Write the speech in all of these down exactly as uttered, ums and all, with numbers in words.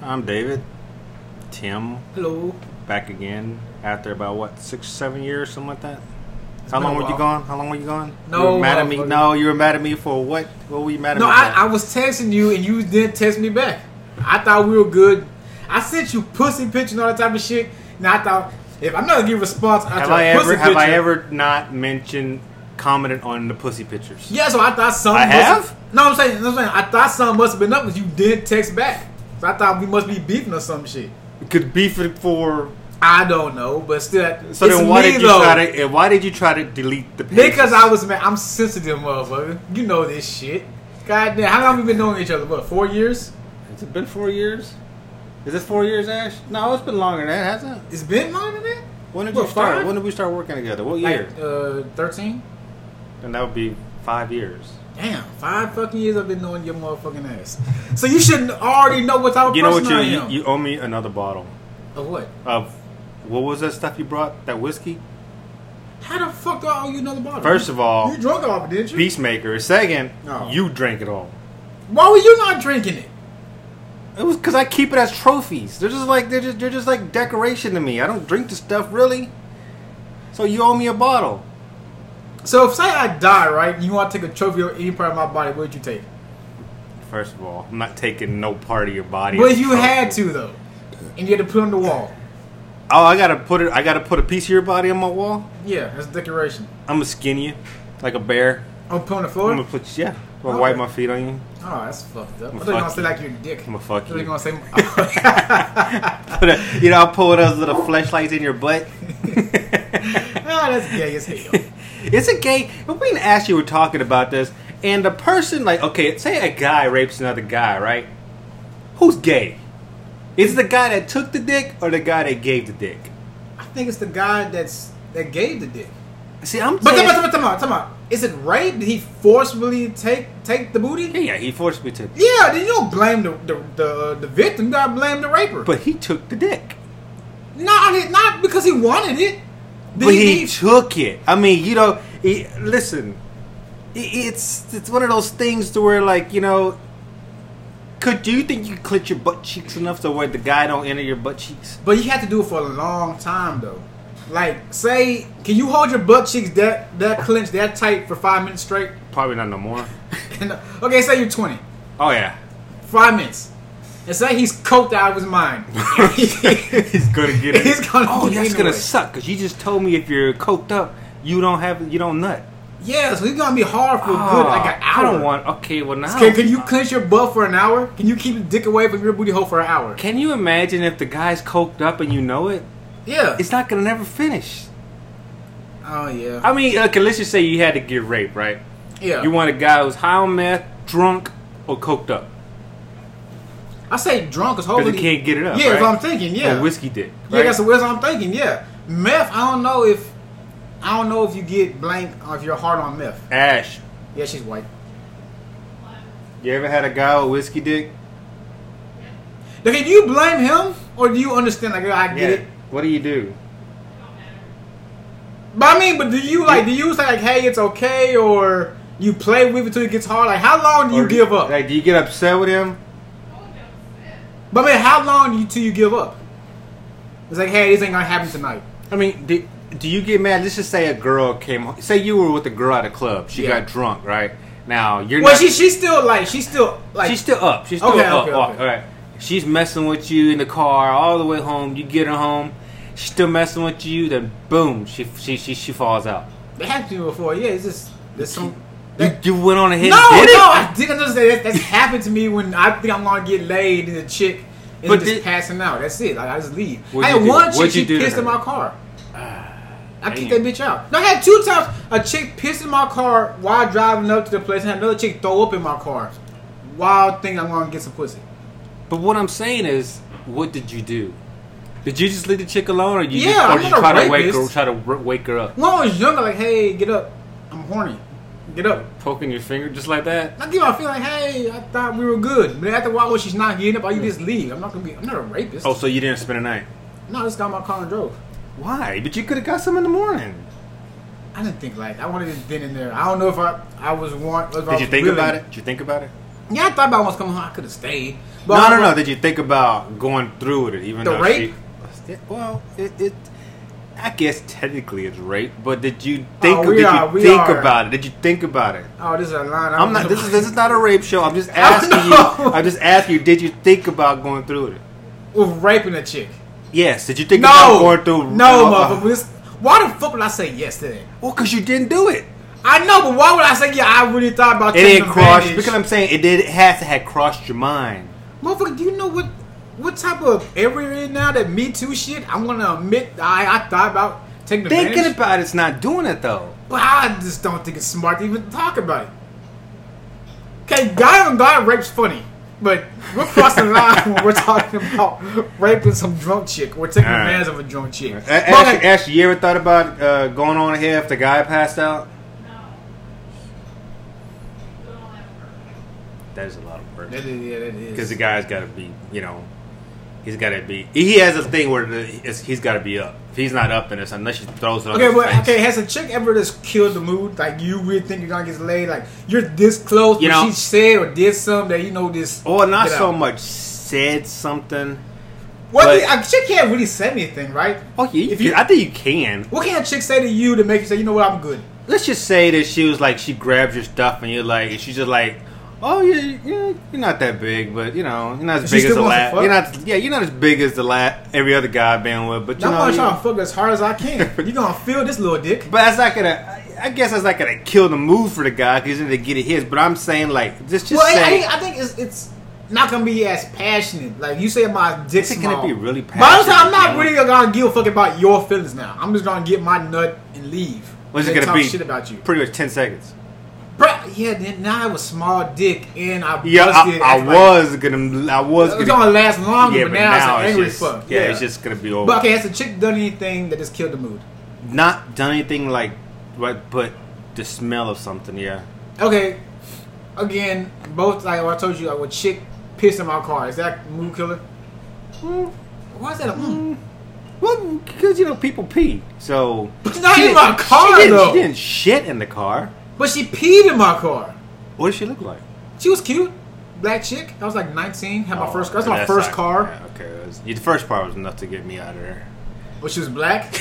I'm David. Tim. Hello. Back again after about what six, seven years, something like that. It's How been long a were you while. gone? How long were you gone? No, you were mad at me. motherfucker. No, you were mad at me for what? What were you mad at No, me? I, for? I was texting you and you didn't text me back. I thought we were good. I sent you pussy pictures and all that type of shit. Now I thought if I'm not gonna give a response after have a I pussy ever have picture, I ever not mentioned commented on the pussy pictures? Yeah, so I thought something. I must have? No, I'm saying, I'm saying I thought something must have been up because you didn't text back. So I thought we must be beefing or some shit. Could beef it for. I don't know, but still, So it's then why me, did you though. try to? Why did you try to delete the pictures? Because I was man, I'm sensitive, motherfucker. You know this shit. God damn, how long have we been knowing each other? What, four years? Has it been four years? Is it four years, Ash? No, it's been longer than that, hasn't it? It's been longer than that. When did What, you start? five? When did we start working together? What Like, year? uh, thirteen. Then that would be five years. Damn, five fucking years I've been knowing your motherfucking ass. So you should already know what type of You know what? person You, I you am. you owe me another bottle Of what? of what was that stuff you brought? That whiskey. How the fuck do I owe you another bottle? First of all, you drunk off it, didn't you? Peacemaker. Second, No. you drank it all. Why were you not drinking it? It was because I keep it as trophies. They're just like they're just they're just like decoration to me. I don't drink the stuff really. So you owe me a bottle. So if say I die, right, and you want to take a trophy of any part of my body, what would you take? First of all, I'm not taking no part of your body. But as a you trophy. had to though, and you had to put it on the wall. Oh, I gotta put it. I gotta put a piece of your body on my wall. Yeah, that's a decoration. I'm gonna skin you like a bear. Oh, put it on the I'm floor. gonna put you, yeah. I'm gonna Okay. wipe my feet on you. Oh, that's fucked up. I I'ma thought you were gonna fuck say you. like your dick. I'm gonna fuck I thought you you. were gonna say. Put a, you know, I'll pull those little fleshlights in your butt. Ah, that's gay as hell. It's a gay. Me and Ashley were talking about this, and the person, like, okay, say a guy rapes another guy, right? Who's gay? Is it the guy that took the dick or the guy that gave the dick? I think it's the guy that's that gave the dick. See, I'm But saying, come on, come on, come on. Is it rape? Did he forcibly take take the booty? yeah, yeah, he forced me to, Yeah, then you don't blame the the the, the victim. You gotta blame the raper. but he took the dick. not not because he wanted it. But he took it. I mean, you know, he, listen, it, it's it's one of those things to where, like, you know, could do you think you clench your butt cheeks enough to where the guy don't enter your butt cheeks? But you have to do it for a long time though. Like, say, can you hold your butt cheeks that that clenched that tight for five minutes straight? Probably not no more. And, uh, okay, say you're twenty, Oh yeah, five minutes, and say he's coked out of his mind. he's gonna get it. He's gonna oh, get that's it gonna anyway. suck because you just told me if you're coked up, you don't have you don't nut. Yeah, so he's gonna be hard for a Oh, good like an hour. I don't want. Okay, well now. Can, can you clench your butt for an hour? Can you keep the dick away from your booty hole for an hour? Can you imagine if the guy's coked up and you know it? Yeah. It's not gonna never finish. Oh yeah. I mean, okay, let's just say you had to get raped, right? Yeah. You want a guy who's high on meth, drunk, or coked up? I say drunk is Because holy. he can't get it up. Yeah, right? that's what I'm thinking. Yeah. Or whiskey dick. Yeah, Right? that's what I'm thinking. Yeah. Meth. I don't know if. I don't know if you get blank or if you're hard on meth. Ash, Yeah, she's white. you ever had a guy with whiskey dick? Okay, do you blame him or do you understand? Like, I get it. What do you do? But I mean, but do you like? Do you say like, hey, it's okay, or you play with it till it gets hard? Like, how long do you Or give up? Like, do you get upset with him? But I mean, how long do you till you give up? It's like, hey, this ain't gonna happen tonight. I mean, do, do you get mad? Let's just say a girl came home. Say you were with a girl at a club. She Yeah. got drunk, right? Now, you're Well, not... she she's still like she's still like she's still up. She's still Okay, up. okay, up, okay. All right. She's messing with you in the car all the way home. You get her home. She's still messing with you. Then, boom, she she she, she falls out. It happened to me before. Yeah, it's just there's some. You, you went on ahead No, and no, did it? I didn't understand. That, that's happened to me when I think I'm gonna get laid and the chick is But just did- passing out. That's it. Like, I just leave. What'd I you had do? one chick, What'd you she do to pissed in her? my car. I kicked damn. that bitch out. No, I had two times a chick pissed in my car while driving up to the place, and another chick throw up in my car while thinking I'm gonna get some pussy. But what I'm saying is, what did you do? Did you just leave the chick alone, or you Yeah, just, or I'm did you not a try to wake her, rapist. try to r- wake her up, When I was younger, like, hey, get up. I'm horny. Get up. poking your finger just like that? I give her a feel like, hey, I thought we were good. But after a while, when she's not getting up, I you just leave. I'm not gonna be. I'm not a rapist. Oh, so you didn't spend the night? No, I just got in my car and drove. Why? But you could have got some in the morning. I didn't think like that. I wanted to been in there. I don't know if I I was want. If I Did you was think willing. about it? Did you think about it? Yeah, I thought about once coming home. I could have stayed. But no, I, no, no. Did you think about going through with it? Even The though rape? She, well, it, it. I guess technically it's rape, but did you think? Oh, we did are- you we think are- about it? Did you think about it? Oh, this is a line. I I'm don't not. know. This is this is not a rape show. I'm just I asking you. know. I'm just asking you. Did you think about going through with it? With raping a chick. Yes. Did you think No. about going through? No, uh, motherfucker. This- Why the fuck would I say yes to that? Well, because you didn't do it. I know, but why would I say yeah? I really thought about It taking didn't cross. advantage. Because I'm saying it did. It has to have crossed your mind. Motherfucker, do you know what what type of area we're in now? That Me Too shit. I'm gonna admit I I thought about taking advantage. Thinking about it's not doing it though. But I just don't think it's smart to even talk about it. Okay, guy on guy rape's funny, but we're crossing the line when we're talking about raping some drunk chick or taking All right. advantage of a drunk chick. A- But, Ashley, like, Ashley, you ever thought about uh, going on ahead if the guy passed out? That is a lot of work. that is, yeah, that is. Because the guy's got to be, you know, he's got to be. He has a thing where the, it's, he's got to be up. If he's not up in this, unless she throws it on Okay, his but face. okay, has a chick ever just killed the mood? Like you really think you're gonna get laid? Like you're this close, You but know- she said or did something that you know this. Or not get so out. much said something. What? but- the- a chick can't really say anything, right? Oh, yeah, you If can- you- I think you can. What can a chick say to you to make you say, you know what, I'm good? Let's just say that she was like, she grabs your stuff and you're like, and she's just like, oh yeah, yeah, you're not that big, but you know, you're not as She big as still the wants to last. fuck? You're not, yeah, you're not as big as the last every other guy I've been with, but you I'm know. gonna you- try to fuck as hard as I can. You're gonna feel this little dick. But that's not gonna. I- I guess that's not gonna kill the mood for the guy because he's gonna get it his. But I'm saying like, just just Well, I, I say. think, I think it's it's not gonna be as passionate. Like you say, my dick's Is it gonna small. be really But I'm, saying I'm passionate, not you know? really gonna give a fuck about your feelings now. I'm just gonna get my nut and leave. What's it And then gonna talk be? shit about you. Pretty much ten seconds. Bruh, yeah, then now I have a small dick and I Yeah, busted. I, I acting like- was gonna. I was It's gonna. gonna last longer, Yeah, but but now, it's now an it's angry just. fuck. Yeah, it's just gonna be over. But okay, has a chick done anything that just killed the mood? Not done anything like, what? But the smell of something. Yeah. Okay, again, both like I told you, like when chick pissed in my car, is that mood killer? Mm, Why is that a mm? well, because you know people pee, so. But not She in my didn't- car she didn't, though. She didn't shit in the car. But she peed in my car. What did she look like? She was cute, black chick. I was like nineteen. Had my Oh, first. That's my that's first not- car. Yeah, okay, it was- the first part was enough to get me out of there. But she was black.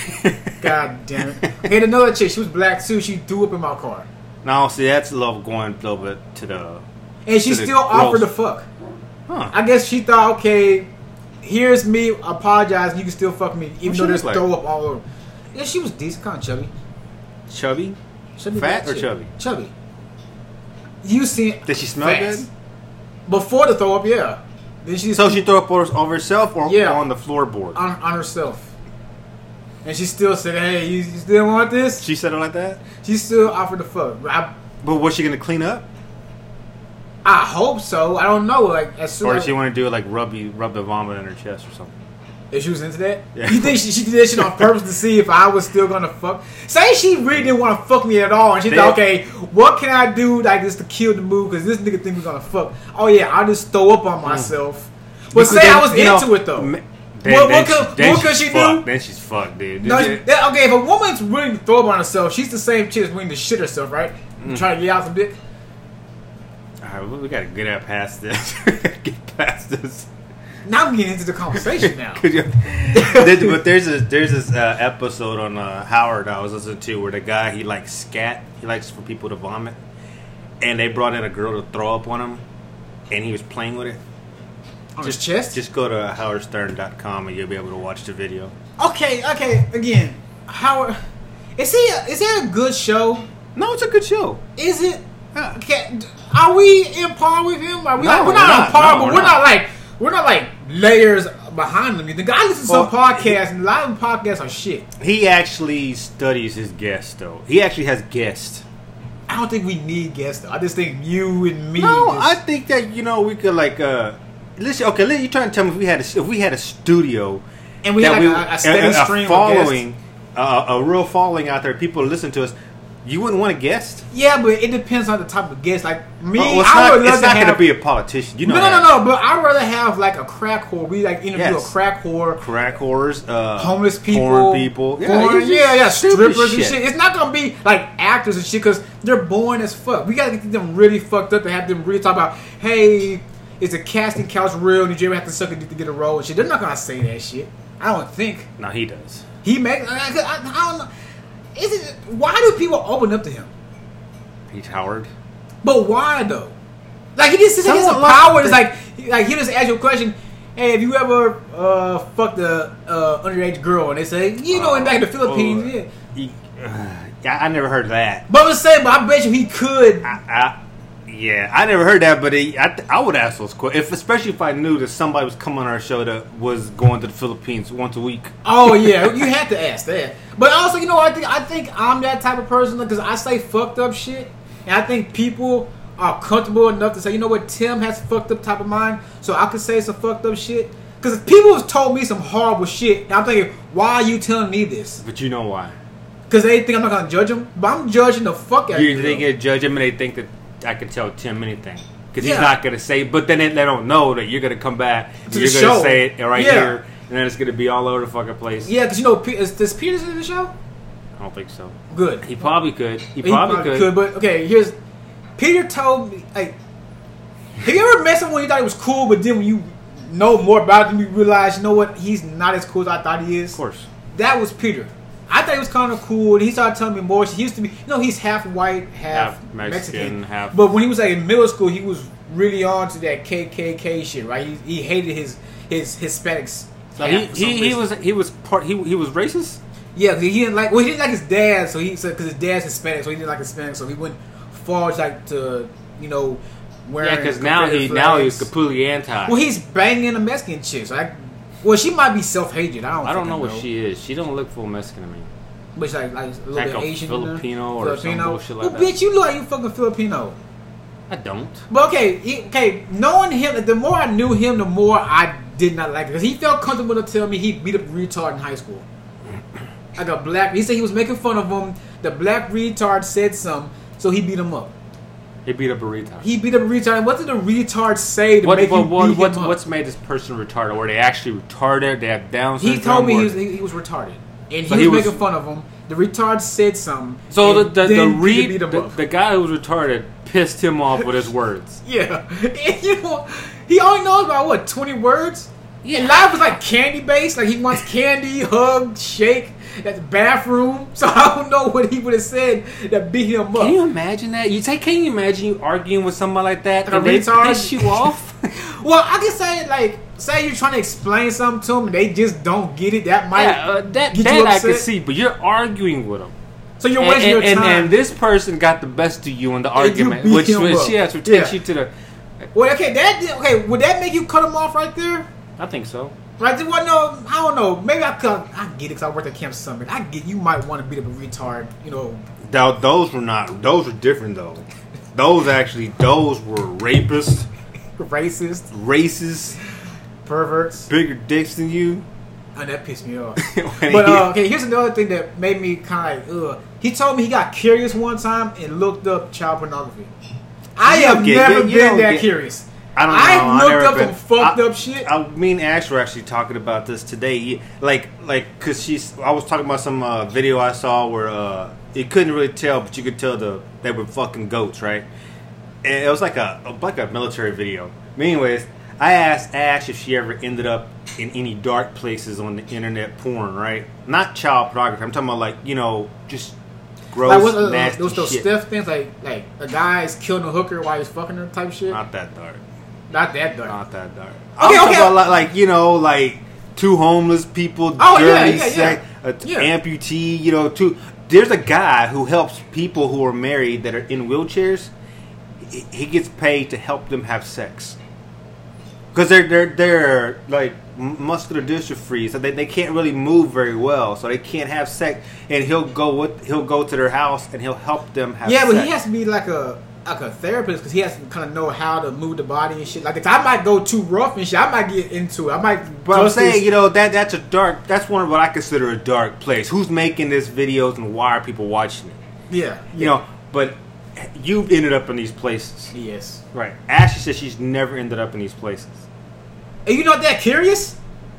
God damn it. Had another chick. She was black too. She threw up in my car, Now, see, that's love going a little bit to the. and she To the still offered to gross. fuck. Huh. I guess she thought, okay, here's me apologizing. You can still fuck me, even What though she there's look throw like? up all over. Yeah, she was decent, kind of chubby. Chubby? chubby Fat black or chick. chubby? Chubby. You seen? Did she smell fat. good? Before the throw up, yeah. Then she So she threw up over over herself or Yeah. on the floorboard? on, on herself, and she still said, "Hey, you, you still want this?" She said it like that? She still offered to fuck. But I, But was she going to clean up? I hope so. I don't know. Like as soon Or as did she want to do like rub, you, rub the vomit in her chest or something? if she was into that, Yeah. you think she, she did that shit on purpose to see if I was still gonna fuck? Say she really didn't want to fuck me at all, and she They- thought, okay, what can I do like this to kill the mood? Because this nigga think we're gonna fuck. Oh yeah, I'll just throw up on myself. But Because say then, I was you know, into it though. m- What- Then, what then could- then what could she's she do? fucked. Then she's fucked, dude. No, This she- is- that- okay, if a woman's willing to throw up on herself, she's the same chick that's willing to shit herself, right? Mm. Trying to get out some dick. All right, well, we got to get out past this. Get past this. Now I'm getting into the conversation now. Could you- There's- but there's this there's this uh, episode on uh, Howard I was listening to where the guy he likes scat. He likes for people to vomit, and they brought in a girl to throw up on him, and he was playing with it. On his chest? Just go to howard stern dot com and you'll be able to watch the video. Okay, okay, again, Howard, is he? A, is that a good show? No, it's a good show. Is it? Yeah. Okay, are we in par with him? Are we No, like, we're we're not not. on par, No, but we're we're not. not. like we're not like layers behind him. The guy listens to some Well, podcasts, and a lot of them podcasts are shit. He actually studies his guests, though. He actually has guests. I don't think we need guests. Though. I just think you and me. No, just, I think that you know we could like uh listen. Okay, let you trying to tell me if we had a, if we had a studio and we that had we like a, a steady a, a stream of following, a, a real following out there, people listen to us. You wouldn't want a guest? Yeah, but it depends on the type of guest. Like me, Oh, well, it's I not, would love it's to not have. going to be a politician. You know no, no, that. no, no. But I'd rather have like a crack whore. We like interview Yes. a crack whore, Crack whores, uh, homeless people, porn people, porn, it's yeah, yeah, stupid strippers and shit. It's not gonna be like actors and shit because they're boring as fuck. We gotta get them really fucked up and have them really talk about, hey, is the casting couch real? Did you ever have to suck a dick to get a role and shit? They're not gonna say that shit. I don't think. No, he does. He makes. I, I, I don't know. Is it? Why do people open up to him? Pete Howard. But why though? Like he just he has some Someone power. like It's like like he just ask you a question. Hey, have you ever uh, fucked a uh, underage girl? And they say, you know, in back in the Philippines, Oh, yeah. He, uh, yeah, I never heard that. But I'm saying, but I bet you he could. I, I, yeah, I never heard that, but he, I, I would ask those questions, if, especially if I knew that somebody was coming on our show that was going to the Philippines once a week. Oh yeah, you had to ask that. But also, you know, I think I think I'm that type of person because I say fucked up shit, and I think people are comfortable enough to say, you know what, Tim has fucked up type of mind, so I could say some fucked up shit. Because people have told me some horrible shit, and I'm thinking, why are you telling me this? But you know why? Because they think I'm not gonna judge them, but I'm judging the fuck out of You you. they get judge him and they think that I can tell Tim anything. Because he's Yeah. not going to say, but then they, they don't know that you're going to come back, and To you're the going to show. say it right Yeah. here, and then it's going to be all over the fucking place. Yeah, because you know, Pe- is, does Peters in the show? I don't think so. Good. He probably could. He He probably, could. But okay, here's Peter told me. Like, have you ever met someone you thought he was cool, but then when you know more about him, you realize, you know what, he's not as cool as I thought he is. Of course. That was Peter. I thought he was kind of cool, and he started telling me more. He used to be, you know, he's half white, half, Half Mexican, Mexican. half- But when he was like in middle school, he was really on to that K K K shit, right? He, he hated his his Hispanics. So half he, for some he, he reason. was he was part he he was racist. Yeah, 'cause he didn't like. Well, he didn't like his dad, so he said because his dad's Hispanic, so he didn't like Hispanic, so he wouldn't forge like to, you know, wearing. Yeah, because now he Confederate now he's flags. completely anti. Well, he's banging a Mexican chick. So like, well, she might be self-hated. I don't. I don't know fucking what she is. She don't look full Mexican to me. But she's like, like a little Like bit a Asian. in her. Filipino or some bullshit like well, that. bitch, you look like you fucking Filipino. I don't. But okay, he, okay, knowing him, the more I knew him, the more I did not like it because he felt comfortable to tell me he beat up a retard in high school. Like a black, he said he was making fun of him. The black retard said something, so he beat him up. He beat up a retard. He beat up a retard. And what did the retard say to What, make what, him what, beat what's, him up? what's made this person retarded? Were they actually retarded? They have Down syndrome? He told me or- he was, he, he was retarded, and So he, he was was- making fun of him. The retard said something. So the and the, the, then re- Peter beat him the, up. the guy who was retarded pissed him off with his words. Yeah, and you know, he only knows about what twenty words. Yeah. And life was like candy based. Like he wants candy, hug, shake at the bathroom. So I don't know what he would have said that beat him up. Can you imagine that? You take. Can you imagine you arguing with somebody like that Like a and they retard? piss you off? Well, I can say like, say you're trying to explain something to them and they just don't get it. That might yeah, uh, that get that you I upset. can see. But you're arguing with them. So you're And, wasting and, your and, time. and this person got the best of you in the And you argument, beat which, him which up. yes, which takes Yeah. you to the. well, okay, that did- okay. Would that make you cut him off right there? I think so. Right there? Well, no, I don't know. Maybe I could. I get it because I worked at Camp Summit. I get you might want to beat up a retard. You know. Now, those were not. Those were different though. Those actually. Those were rapists, Racist, racists, perverts. bigger dicks than you. And that pissed me off. When But he- uh, okay, here's another thing that made me kind of like, ugh. He told me he got curious one time and looked up child pornography. I You have don't get- never you- you been don't that get- curious. I don't know. I've I've looked never up been- some fucked I- up shit. I, me and Ash were actually talking about this today. Like, like, cause she's. I was talking about some uh, video I saw where uh, you couldn't really tell, but you could tell the they were fucking goats, right? And it was like a like a military video. But anyways, I asked Ash if she ever ended up in any dark places on the internet porn, right? Not child pornography. I'm talking about like you know just gross, Like what, uh, nasty those those shit. stiff things, like like a guy's killing a hooker while he's fucking her type shit. Not, Not that dark. that dark. Not that dark. Okay, I'm talking okay. about like, like you know, like two homeless people, Oh, yeah, dirty yeah, yeah. sex, a t- Yeah. amputee. You know, two. There's a guy who helps people who are married that are in wheelchairs. He, he gets paid to help them have sex because they're they're they're like m- muscular dystrophy, so they, they can't really move very well, so they can't have sex. And he'll go with he'll go to their house and he'll help them have. Yeah, sex. but he has to be like a like a therapist because he has to kind of know how to move the body and shit. Like if I might go too rough and shit, I might get into it. I might. But I'm just saying, this- you know, that that's a dark. That's one of what I consider a dark place. Who's making this videos and why are people watching it? Yeah, you know. But you've ended up in these places, yes, right? Ashley says she's never ended up in these places. And you not that curious?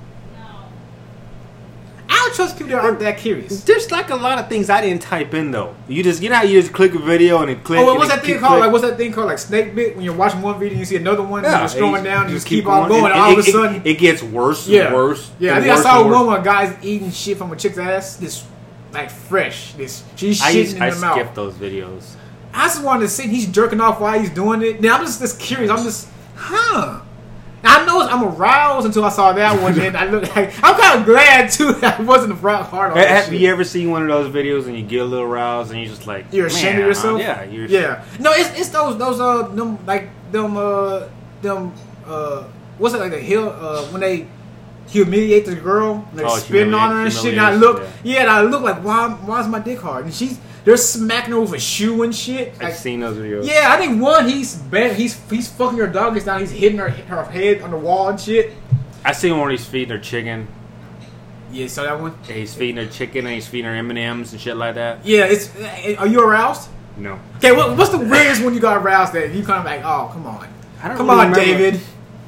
I don't trust people that aren't that curious. There's like a lot of things I didn't type in though. You just, you know how you just click a video and then click. Oh, what's and that thing keep called? click. Like, what's that thing called? Like snake bit? When you're watching one video and you see another one, Yeah, and you're scrolling you- down, and you you just keep on going, and and all it, of a sudden, it, it gets worse yeah, and worse. yeah. I and think I worse saw and one worse. where guys eating shit from a chick's ass. This like fresh. This she's I shitting used, in I the mouth. skipped those videos. I just wanted to see he's jerking off while he's doing it. Now I'm just, just curious. I'm just, huh? Now, I know I'm aroused until I saw that one. And I look like I'm kind of glad too that I wasn't hard on that Have shit. you ever seen one of those videos and you get a little aroused and you're just like, You're ashamed man, of yourself. Yeah, you're yeah. No, it's it's those those uh them like them uh them uh what's it like the hill uh when they humiliate the girl, and they're Oh, spitting on her and shit. And I humiliation, look, yeah. yeah, and I look like why why is my dick hard? And she's they're smacking her with a shoe and shit. I've Like, seen those videos. yeah, I think one he's bad, he's he's fucking her dog gets down, he's hitting her her head on the wall and shit. I seen one where he's feeding her chicken. Yeah, saw that one. And he's feeding her chicken and he's feeding her M and M's and shit like that. Yeah, it's. Are you aroused? No. Okay, what, what's the weirdest one you got aroused at? You kind of like, oh, come on, I don't come really on, remember. David.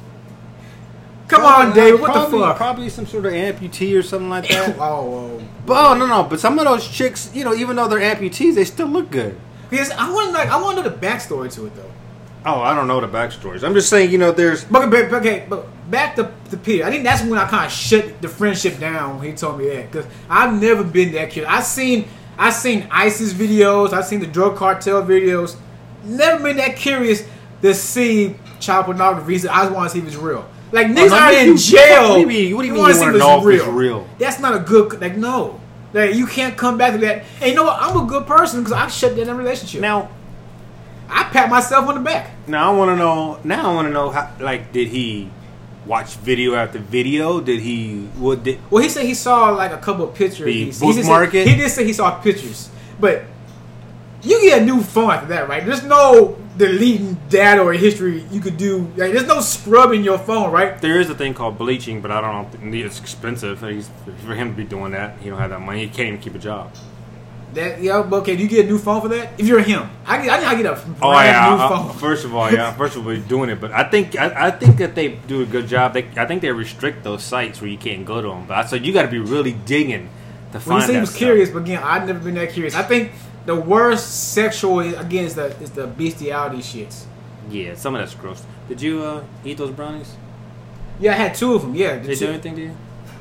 Come Probably- on, David. What probably, the fuck? Probably some sort of amputee or something like that. oh, oh. But oh no no! But some of those chicks, you know, even though they're amputees, they still look good. Because I want to like, I want to know the backstory to it though. Oh, I don't know the backstories. I'm just saying, you know, there's. But, but okay, but back to to Peter. I think that's when I kind of shut the friendship down when he told me that. Because I've never been that curious. I've seen I've seen ISIS videos. I've seen the drug cartel videos. Never been that curious to see child pornography. I just want to see if it's real. Like niggas no, are you- in jail. what do you mean- what do you mean wanna you see wanna if know it's if it's real? That's not a good. Like no. Like you can't come back to that. And you know what? I'm a good person because I shut down a relationship. Now, I pat myself on the back. now I want to know. Now I want to know how. Like, did he watch video after video? Did he? What did? Well, he said he saw like a couple of pictures. The he, he just bookmark said- it? He did say he saw pictures, but you get a new phone after that, right? There's no deleting data or history you could do. Like, there's no scrubbing your phone, right? There is a thing called bleaching, but I don't know. It's expensive. He's, for him to be doing that, he don't have that money. He can't even keep a job. That yeah, but okay. Do you get a new phone for that? If you're him, I get I, I get a brand Oh yeah. new I- I- phone. first of all, yeah. First of all, he's doing it, but I think I, I think that they do a good job. They, I think they restrict those sites where you can't go to them. But I said you got to be really digging to When find you say that he was stuff. curious, but again, I've never been that curious. I think the worst sexual again is the is the bestiality shits. Yeah, some of that's gross. Did you uh, eat those brownies? Yeah, I had two of them. Yeah, Did the they two- do anything to you?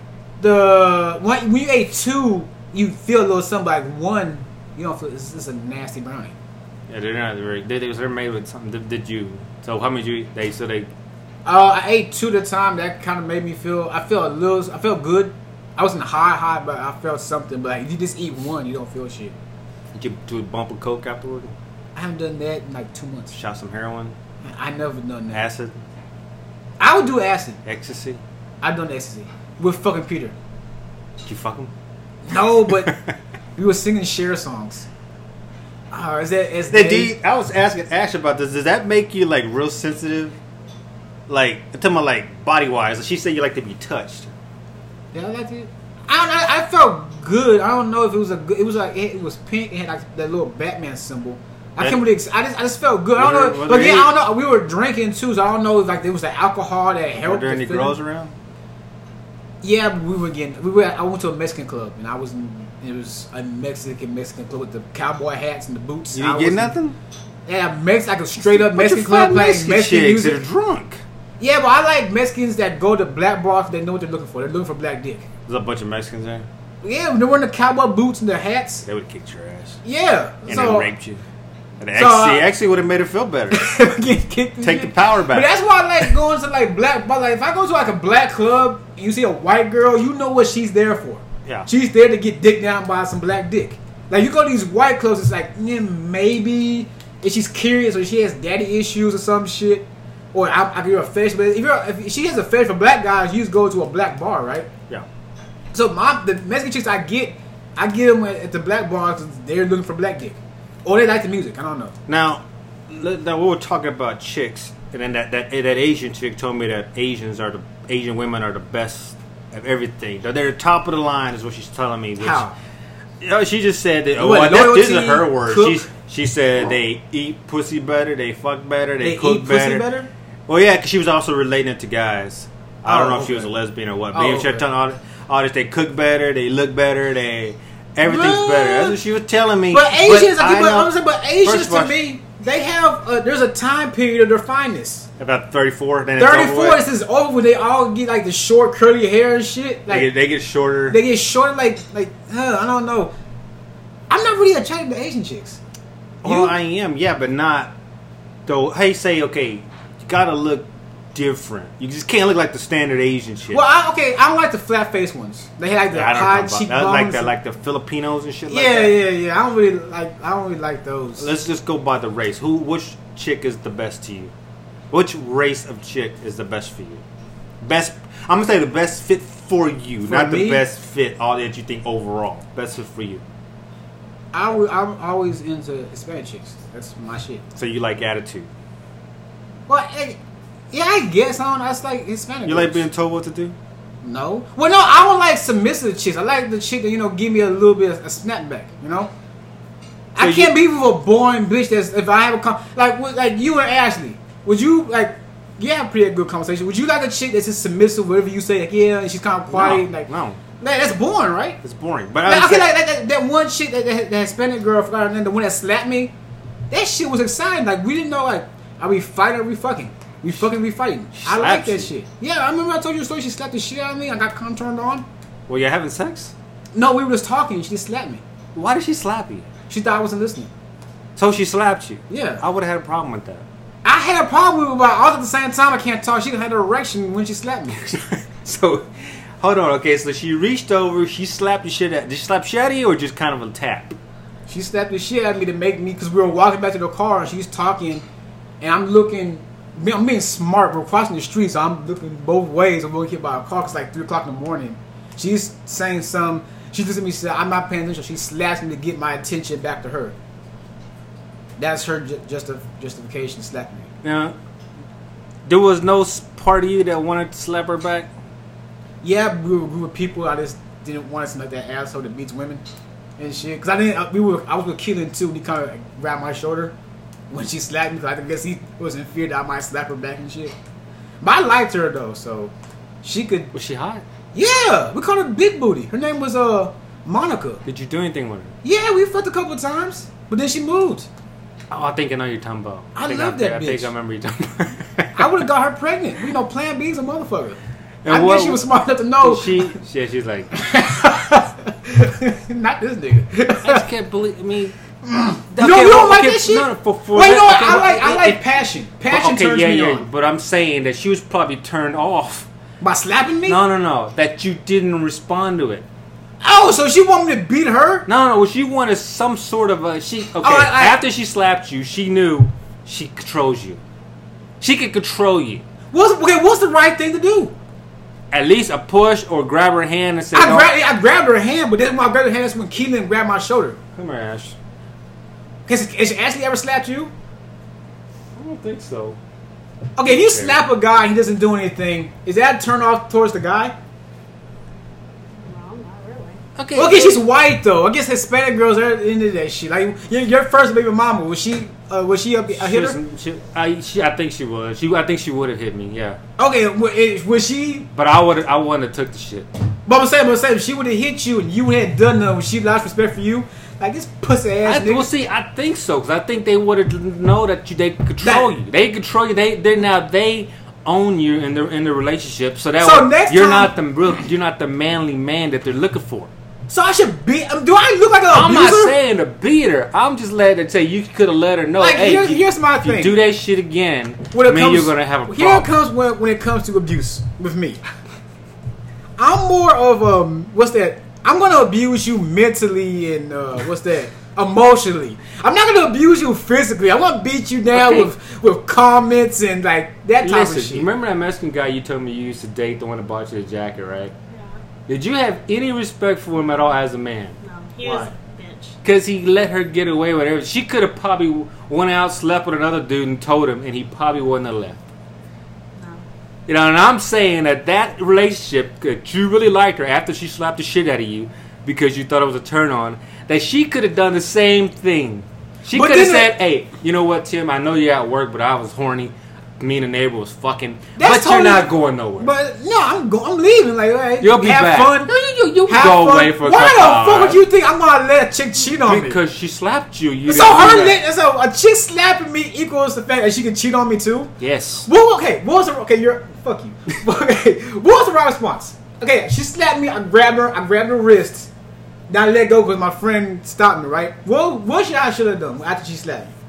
The when, when you ate two, you feel a little something. Like one, you don't feel. It's, it's a nasty brownie. Yeah, they're not very. They, they was they're made with something. Did, did you? So how many did you eat? They so they. Uh, I ate two at a time. That kind of made me feel. I felt a little. I felt good. I wasn't high, high, but I felt something. But like, if you just eat one, you don't feel shit. Did you do a bump of coke afterward? I haven't done that in like two months. Shot some heroin, I never done that. acid, I would do acid. ecstasy. I done ecstasy with fucking Peter. Did you fuck him? No, but we were singing share songs. Uh, is that is That dude, I was asking Ash about this. Does that make you like real sensitive? Like, I'm talking about like body wise. She said you like to be touched. Yeah, I liked it. I don't. I, I felt good. I don't know if it was a good. It was like it, it was pink. It had like that little Batman symbol. I can't really. I just. I just felt good. I don't Was know. there- But was again, there I don't know. We were drinking too, so I don't know if like there was the alcohol that Were helped. there the any feeling. girls around? Yeah, but we were getting. We were. I went to a Mexican club, and I was. In, it was a Mexican Mexican club with the cowboy hats and the boots. You I didn't get was- nothing? Yeah, Mex like a straight up But Mexican you're club fat playing Mexican Mexican chicks music. that are drunk. Yeah, but I like Mexicans that go to black bars. They know what they're looking for. They're looking for black dick. There's a bunch of Mexicans there. Yeah, they're wearing the cowboy boots and their hats. They would have kicked your ass Yeah, and so then raped you. And the So, actually, uh, actually would have made it feel better. get kicked and Take shit. the power back. But that's why I like going to like black. But like if I go to like a black club and you see a white girl, you know what she's there for. Yeah. She's there to get dick down by some black dick. Like you go to these white clubs, it's like yeah, maybe if she's curious or she has daddy issues or some shit, or I, I give her a fetish. But if you're if she has a fetish for black guys, you just go to a black bar, right? Yeah. So my the Mexican chicks I get, I get them at, at the black bars because they're looking for black dick, or they like the music. I don't know. Now, let- now we were talking about chicks, and then that, that that Asian chick told me that Asians are the Asian women are the best of everything. They're, they're top of the line, is what she's telling me. Which, How? know, she just said that. Oh, What, well, that, these are loyalty, her words. cook- She's, she said they eat pussy better, they fuck better, they, They cook eat better. pussy better? Well, yeah, because she was also relating it to guys. I don't Oh, know if she was a okay. lesbian or what, but Oh, yeah, she was okay. telling all, all this. They cook better, they look better, they everything's What? better. That's what she was telling me. But Asians, I I but, know- I'm saying, but Asians First of all, to me, they have uh, there's a time period of their fineness. about thirty-four. Then it's over thirty-four, with. this is over. They all get like the short curly hair and shit. Like They get, they get shorter. they get short, like like uh, I don't know. I'm not really attracted to Asian chicks. Well, You? I am, yeah, but not. Though, hey, say okay, you gotta look different. You just can't look like the standard Asian shit. Well, I, okay, I don't like the flat face ones. They had like the Yeah, I don't high know about cheekbones. that. Like the like the Filipinos and shit. Like yeah, that. yeah, yeah. I don't really like. I don't really like those. Let's just go by the race. Who, which chick is the best to you? Which race of chick is the best for you? Best. I'm gonna say the best fit for you, For not me? the best fit. All that you think overall, best fit for you. I, w- I'm always into Hispanic chicks. That's my shit. So you like attitude. Well, eh, yeah, I guess I don't. That's like Hispanic. You like girls. being told what to do. No. Well, no, I don't like submissive chicks. I like the chick that, you know, give me a little bit of a snapback, you know? So I you- can't be with a boring bitch that's, if I have a, con- like, with, like you and Ashley, would you, like, you have a pretty good conversation. Would you like a chick that's just submissive, whatever you say, like, yeah, and she's kind of quiet? No, like, no, like, that's boring, right? it's boring. But Like, I'm okay, saying- like, like that, that one chick, that, that, that Hispanic girl, I forgot her name, the one that slapped me, that shit was exciting. Like, we didn't know, like, are we fighting or are we fucking? We fucking be fighting. I like Slapped that you. shit. Yeah, I remember I told you a story. She slapped the shit out of me. I got cum turned on. well, you're having sex. No, we were just talking. And she just slapped me. Why did she slap you? She thought I wasn't listening. So she slapped you. Yeah. I would have had a problem with that. I had a problem with it, but all at the same time, I can't talk. She had an erection when she slapped me. So, hold on. Okay, so she reached over, she slapped the shit out. Did she slap shit out of you or just kind of a tap? She slapped the shit out of me to make me, because we were walking back to the car and she's talking, and I'm looking, I'm being smart. We're crossing the street, so I'm looking both ways. I'm looking by a car. It's like three o'clock in the morning. She's saying some. She looks at me and says, I'm not paying attention. She slaps me to get my attention back to her. That's her ju- justi- justification to slap me. Yeah. There was no s- part of you that wanted to slap her back? Yeah, we were a group of people. I just didn't want to seem like that asshole that beats women and shit. Cause I didn't. uh, We were. I was with Keelan too. And he kind of grabbed my shoulder when she slapped me. Cause I guess he was in fear that I might slap her back and shit. But I liked her though, so she could. Was she hot? Yeah, we called her Big Booty. Her name was uh Monica. Did you do anything with her? Yeah, we fucked a couple of times, but then she moved. Oh, I think I know you're talking about. I think love I, that I think bitch. I remember you talking about. I would have got her pregnant. You know, Plan B's a motherfucker. And I what- guess she was smart enough to know. She, yeah, she's like, Not this nigga. I just can't believe. I mean, You don't, you don't like that shit? No, no, for, for Wait, you know what? okay, I like I it- like it- passion. Passion okay, turns yeah, me yeah. on. But I'm saying that she was probably turned off. By slapping me? No, no, no. That you didn't respond to it. Oh, so she want me to beat her? No, no. What she wanted some sort of a she. Okay, I- I- after she slapped you, she knew she controls you. She could control you. What's okay? What's the right thing to do? At least a push or grab her hand and say, I "No, grabbed I grabbed her hand, but then when I grabbed her hand, that's when Keelan grabbed my shoulder. come here, Ash." Has, has Ashley ever slapped you? I don't think so. Okay, if you Okay. slap a guy and he doesn't do anything, is that a turn off towards the guy? No, not really. Okay. Okay, she's white though. I guess Hispanic girls are into that shit. Like your, your first baby mama, was she uh, was she a, a She hitter? was, she, I, she, I think she was. She, I think she would have hit me. Yeah, Okay, wa- eh, was she? but I would. I wouldn't have took the shit. But I'm saying, but I'm saying, if she would have hit you and you hadn't done nothing, would she lost respect for you? Like this pussy ass I, nigga. well, see, I think so because I think they would have know that you, they control That- you. They control you. They they now they own you in the in the relationship. So that So way, next you're time- not the real. You're not the manly man that they're looking for. So I should be. um, Do I look like an I'm abuser? not saying to beat her. I'm just letting her say you could have let her know. Like, hey, here's- you- here's my if you thing. do that shit again, When it I mean comes- you're gonna have a Here it problem. comes when, when it comes to abuse with me. I'm more of um, what's that? I'm gonna abuse you mentally and uh, what's that? Emotionally. I'm not gonna abuse you physically. I'm gonna beat you down Okay. with with comments and like that type Listen, of shit. you remember that Mexican guy you told me you used to date, the one that bought you the jacket, right? Yeah. Did you have any respect for him at all as a man? No. He Why? was a bitch. Because he let her get away with everything. She could have probably went out, slept with another dude, and told him, and he probably wouldn't have left. No. You know, and I'm saying that that relationship, that you really liked her after she slapped the shit out of you, because you thought it was a turn on, that she could have done the same thing. She But could have then said, "Hey, you know what, Tim? I know you're at work, but I was horny. Me and the neighbor was fucking. That's but you're totally- not going nowhere. But no, I'm go- I'm leaving. Like, hey, You'll be have back. fun. No, you you, you Have go fun. away for a Why couple the hours. fuck would you think I'm gonna let a chick cheat on me? Because she slapped you. You So didn't do her, that. li- so a chick slapping me equals the fact that she can cheat on me too. Yes. Well, okay, what was the okay? You're fuck you. Okay, what was the right response? Okay, she slapped me. I grabbed her. I grabbed her wrist. Now I let go because my friend stopped me. Right? Well, what should I should have done after she slapped me?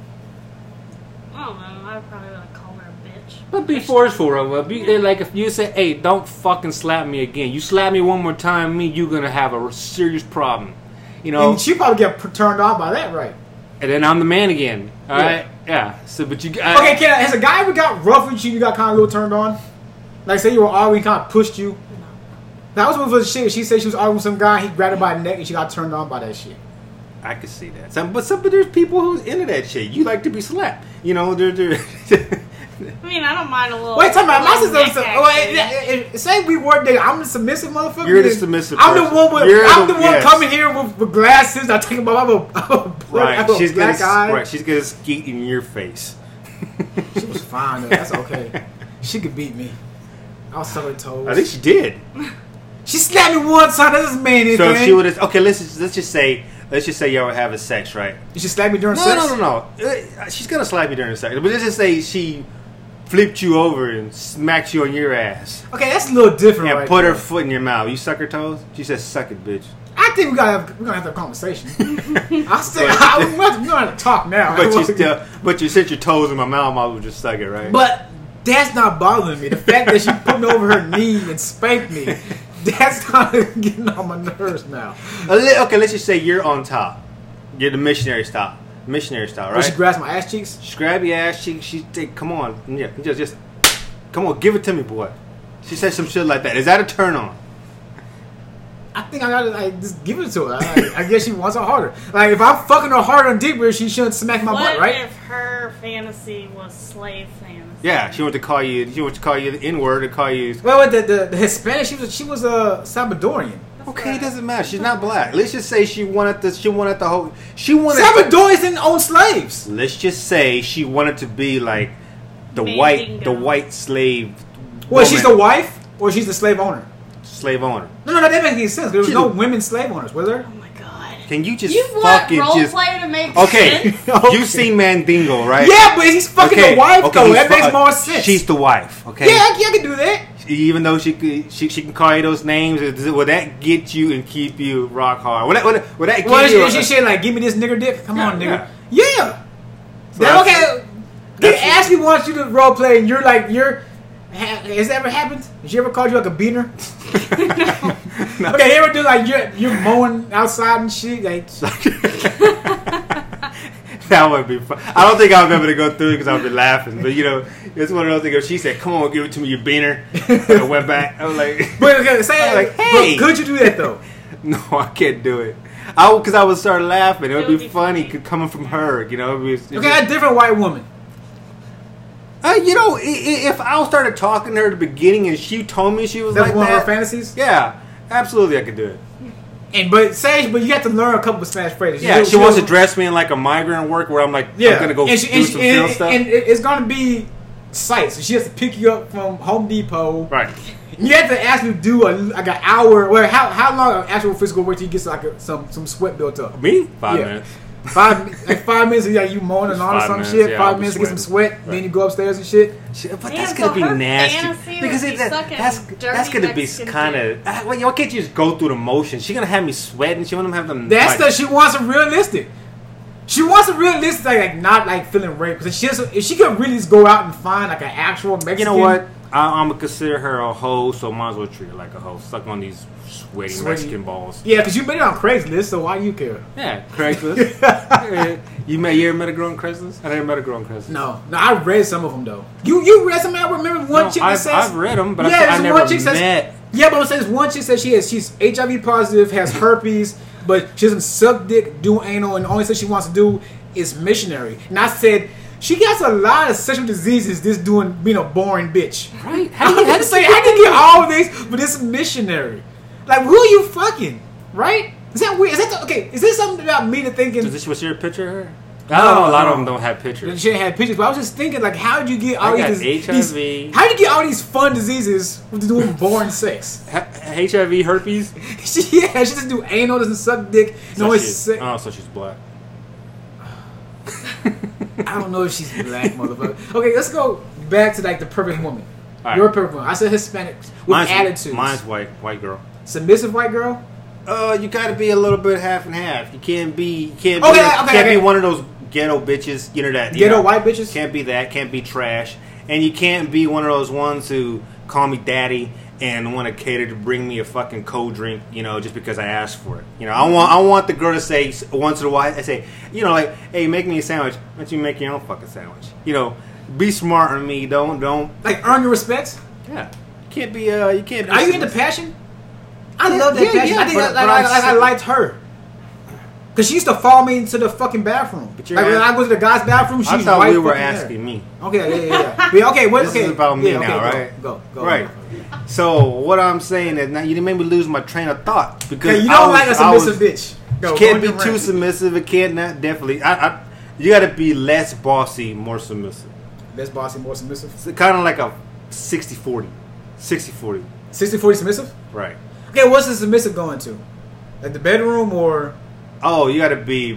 I don't know. I probably would have called her a bitch. But be forceful, bro. Be like if you say, "Hey, don't fucking slap me again." You slap me one more time, me, you're gonna have a serious problem. You know. And she probably get p- turned off by that, right? And then I'm the man again. All Yeah. right. Yeah. So, but you. I, Okay, can I, has a guy ever got rough with you? You got kind of a little turned on. Like say you were arguing, kind of pushed you. That was one of the shit. She said she was arguing with some guy. He grabbed her by the neck and she got turned on by that shit. I can see that. Some, but some, but there's people who's into that shit. You like to be slapped. You know, they're. they're I mean, I don't mind a little. Wait, tell me, my little sister. neck Oh, wait, action. it- it- say we work there. I'm the submissive motherfucker. You're the then submissive I'm the person. one with. You're I'm the- the, one yes. coming here with, with glasses. I take them off. I have a, I have a, blood- I have right. a She's gonna. black eye. Right. She's gonna skeet in your face. She was fine. Though. That's okay. She could beat me. I was suck her toes. I think she did. She slapped me one time. That doesn't mean anything. So if she would have. Okay. Let's just, let's just say. Let's just say y'all were having sex, right? She slapped me during No, sex. no, no, no. Uh, She's gonna slap you during sex. But let's just say she flipped you over and smacked you on your ass Okay, that's a little different. and right put there. her foot in your mouth. You suck her toes. She said, "Suck it, bitch." I think we gotta have, we're gonna have to have a conversation. I still, I, we're gonna we're gonna have to talk now. But you still, but you set your toes in my mouth. I would just suck it, right? But that's not bothering me. The fact that she put me over her knee and spanked me, that's not getting on my nerves now. A li- okay, let's just say you're on top. You're the missionary style. Missionary style, When right? she grabs my ass cheeks. She grab your ass. She she take. Come on, yeah, just just come on, give it to me, boy. She said some shit like that. Is that a turn on? I think I gotta like just give it to her. I, I guess she wants it harder. Like if I'm fucking her hard and deep, where she shouldn't smack my What butt, right? if her fantasy was slave fantasy? Yeah, she wanted to call you. She wanted to call you the N word. To call you. Well, with the, the the Hispanic, she was she was a Salvadorian. Okay, it doesn't matter. She's not black. Let's just say she wanted the. She wanted the whole. She wanted. Salvadorians didn't own slaves. Let's just say she wanted to be like the Mandingo. white, the white slave. Well, she's the woman, wife or she's the slave owner. slave owner. No, no, no, that makes any sense. There was She's no a- women slave owners, was there? Oh my god. Can you just You want fucking role just? play to make Okay, sense? Okay. you've seen Mandingo, right? Yeah, but he's fucking Okay, the wife okay, though. he's That fu- makes uh, more sense. She's the wife. Okay. yeah, I, I can do that. Even though she could, she, she can call you those names, does it- will that get you and keep you rock hard? Will that, will that, will that Well, give she, you? she a- said like, "Give me this nigger dick." Come Yeah, on, nigga. yeah. Yeah. So That, that's- okay. Then that's- Ashley wants you to role play, and you're like, you're. Ha, has that ever happened? Has she ever called you like a beaner? No. Okay, you ever do like you're you're mowing outside and shit? Like, That would be fun. I don't think I'll be able to go through it because I'll be laughing. But you know, it's one of those things. If she said, "Come on, give it to me, you beaner," I went back. I was like, but okay, say I'm like, like, hey. but could you do that though? "No, I can't do it." I because I would start laughing. It would, It would be, be funny, funny. coming from her. You know, it was, it Okay, a different white woman. Uh, you know, i- i- if I started talking to her at the beginning and she told me she was That's like one that, of her fantasies. yeah, absolutely, I could do it. And but say, but you have to learn a couple of Spanish phrases. Yeah, You- she wants to you- dress me in like a migrant work where I'm like, Yeah, I'm gonna go and she, do and some she, and, field and, stuff. and it- it's gonna be sites. So she has to pick you up from Home Depot. Right. You have to actually do a like an hour. Well, how how long of actual physical work till you get like a, some some sweat built up? Me? Five Yeah. minutes. Five like five minutes. Yeah, you mowing and on or Five some minutes, shit. yeah, five I'll be minutes to get some sweating. sweat. Right. Then you go upstairs and shit. Shit, But Damn, that's so gonna be her nasty fantasy would because be it, that, sucking that's dirty that's gonna be Mexican kind of. Well, why can't you just go through the motions? She's gonna have me sweating. She want to have them. That's like, the she wants a realistic. She wants a realistic, like, like not like feeling raped. Because she doesn't- if she could really just go out and find like an actual Mexican. You know what? I, I'm gonna consider her a hoe, so might as well treat her like a hoe. Suck on these sweaty, Sweaty. Mexican balls. Yeah, because you made it on Craigslist, so why you care? Yeah, Craigslist. Yeah. You met you ever met a girl on Craigslist? I never met a girl on Craigslist. No, no, I read some of them though. You you read some? I remember one No, chick that I've, says. I've read them, but Yeah, I, said there's I one never chick says- met. Yeah, but it says one chick says she has she's H I V positive, has herpes, but she doesn't suck dick, do anal, and the only thing she wants to do is missionary. And I said she gets a lot of sexual diseases just doing being a boring bitch. Right? How How do do you you have to say how do you get all of these, but it's missionary? Like who are you fucking? Right? Is that weird? Is that the, okay? Is this something about me to thinking? Is this what's your picture of her? I don't know. A lot no. of them don't have pictures. She didn't have pictures, but I was just thinking, like, how did you get all I got these, H I V. these? How did you get all these fun diseases with doing boring sex? H I V, herpes. she, yeah, she just do anal, doesn't suck dick. So No, it's she's, sick. oh, so she's black. I don't know if she's black, motherfucker. Okay, let's go back to like the perfect woman. All Your right. perfect woman. I said Hispanic with Mine's, attitudes. mine's white, white girl. Submissive white girl. Uh, you got to be a little bit half and half. You can't be, you can't Okay, be, okay, can't okay. be one of those ghetto bitches. You know that you Ghetto know, white bitches. Can't be that. Can't be trash. And you can't be one of those ones who call me daddy and want to cater to bring me a fucking cold drink. You know, just because I asked for it. You know, I want I want the girl to say once in a while. I say, you know, like, hey, make me a sandwich. Why don't you make your own fucking sandwich? You know, be smart on me. Don't don't. Like earn your respect. Yeah, you can't be. Uh, you can't. Be Are you into passion? I Yeah, love that yeah, passion. yeah, I think but- that, like, but like, I'm like I saying- liked her. Cause she used to follow me into the fucking bathroom. But you're Like when at- I go to the guy's bathroom, she's I thought right we were fucking there. asking me. Okay, yeah, yeah, yeah. yeah okay, what? This okay, is about me yeah, okay, now, go, right? Go, go. Right. Go. So what I'm saying is, now you made me lose my train of thought because Okay, you I don't was- like a I was- submissive bitch. Go, It go can't on be your too rant. submissive. It can't not definitely. I, I you got to be less bossy, more submissive. Less bossy, more submissive. It's kind of like a sixty forty. sixty forty. sixty forty submissive? Right. Okay, what's the submissive going to? Like the bedroom or? Oh, you got to be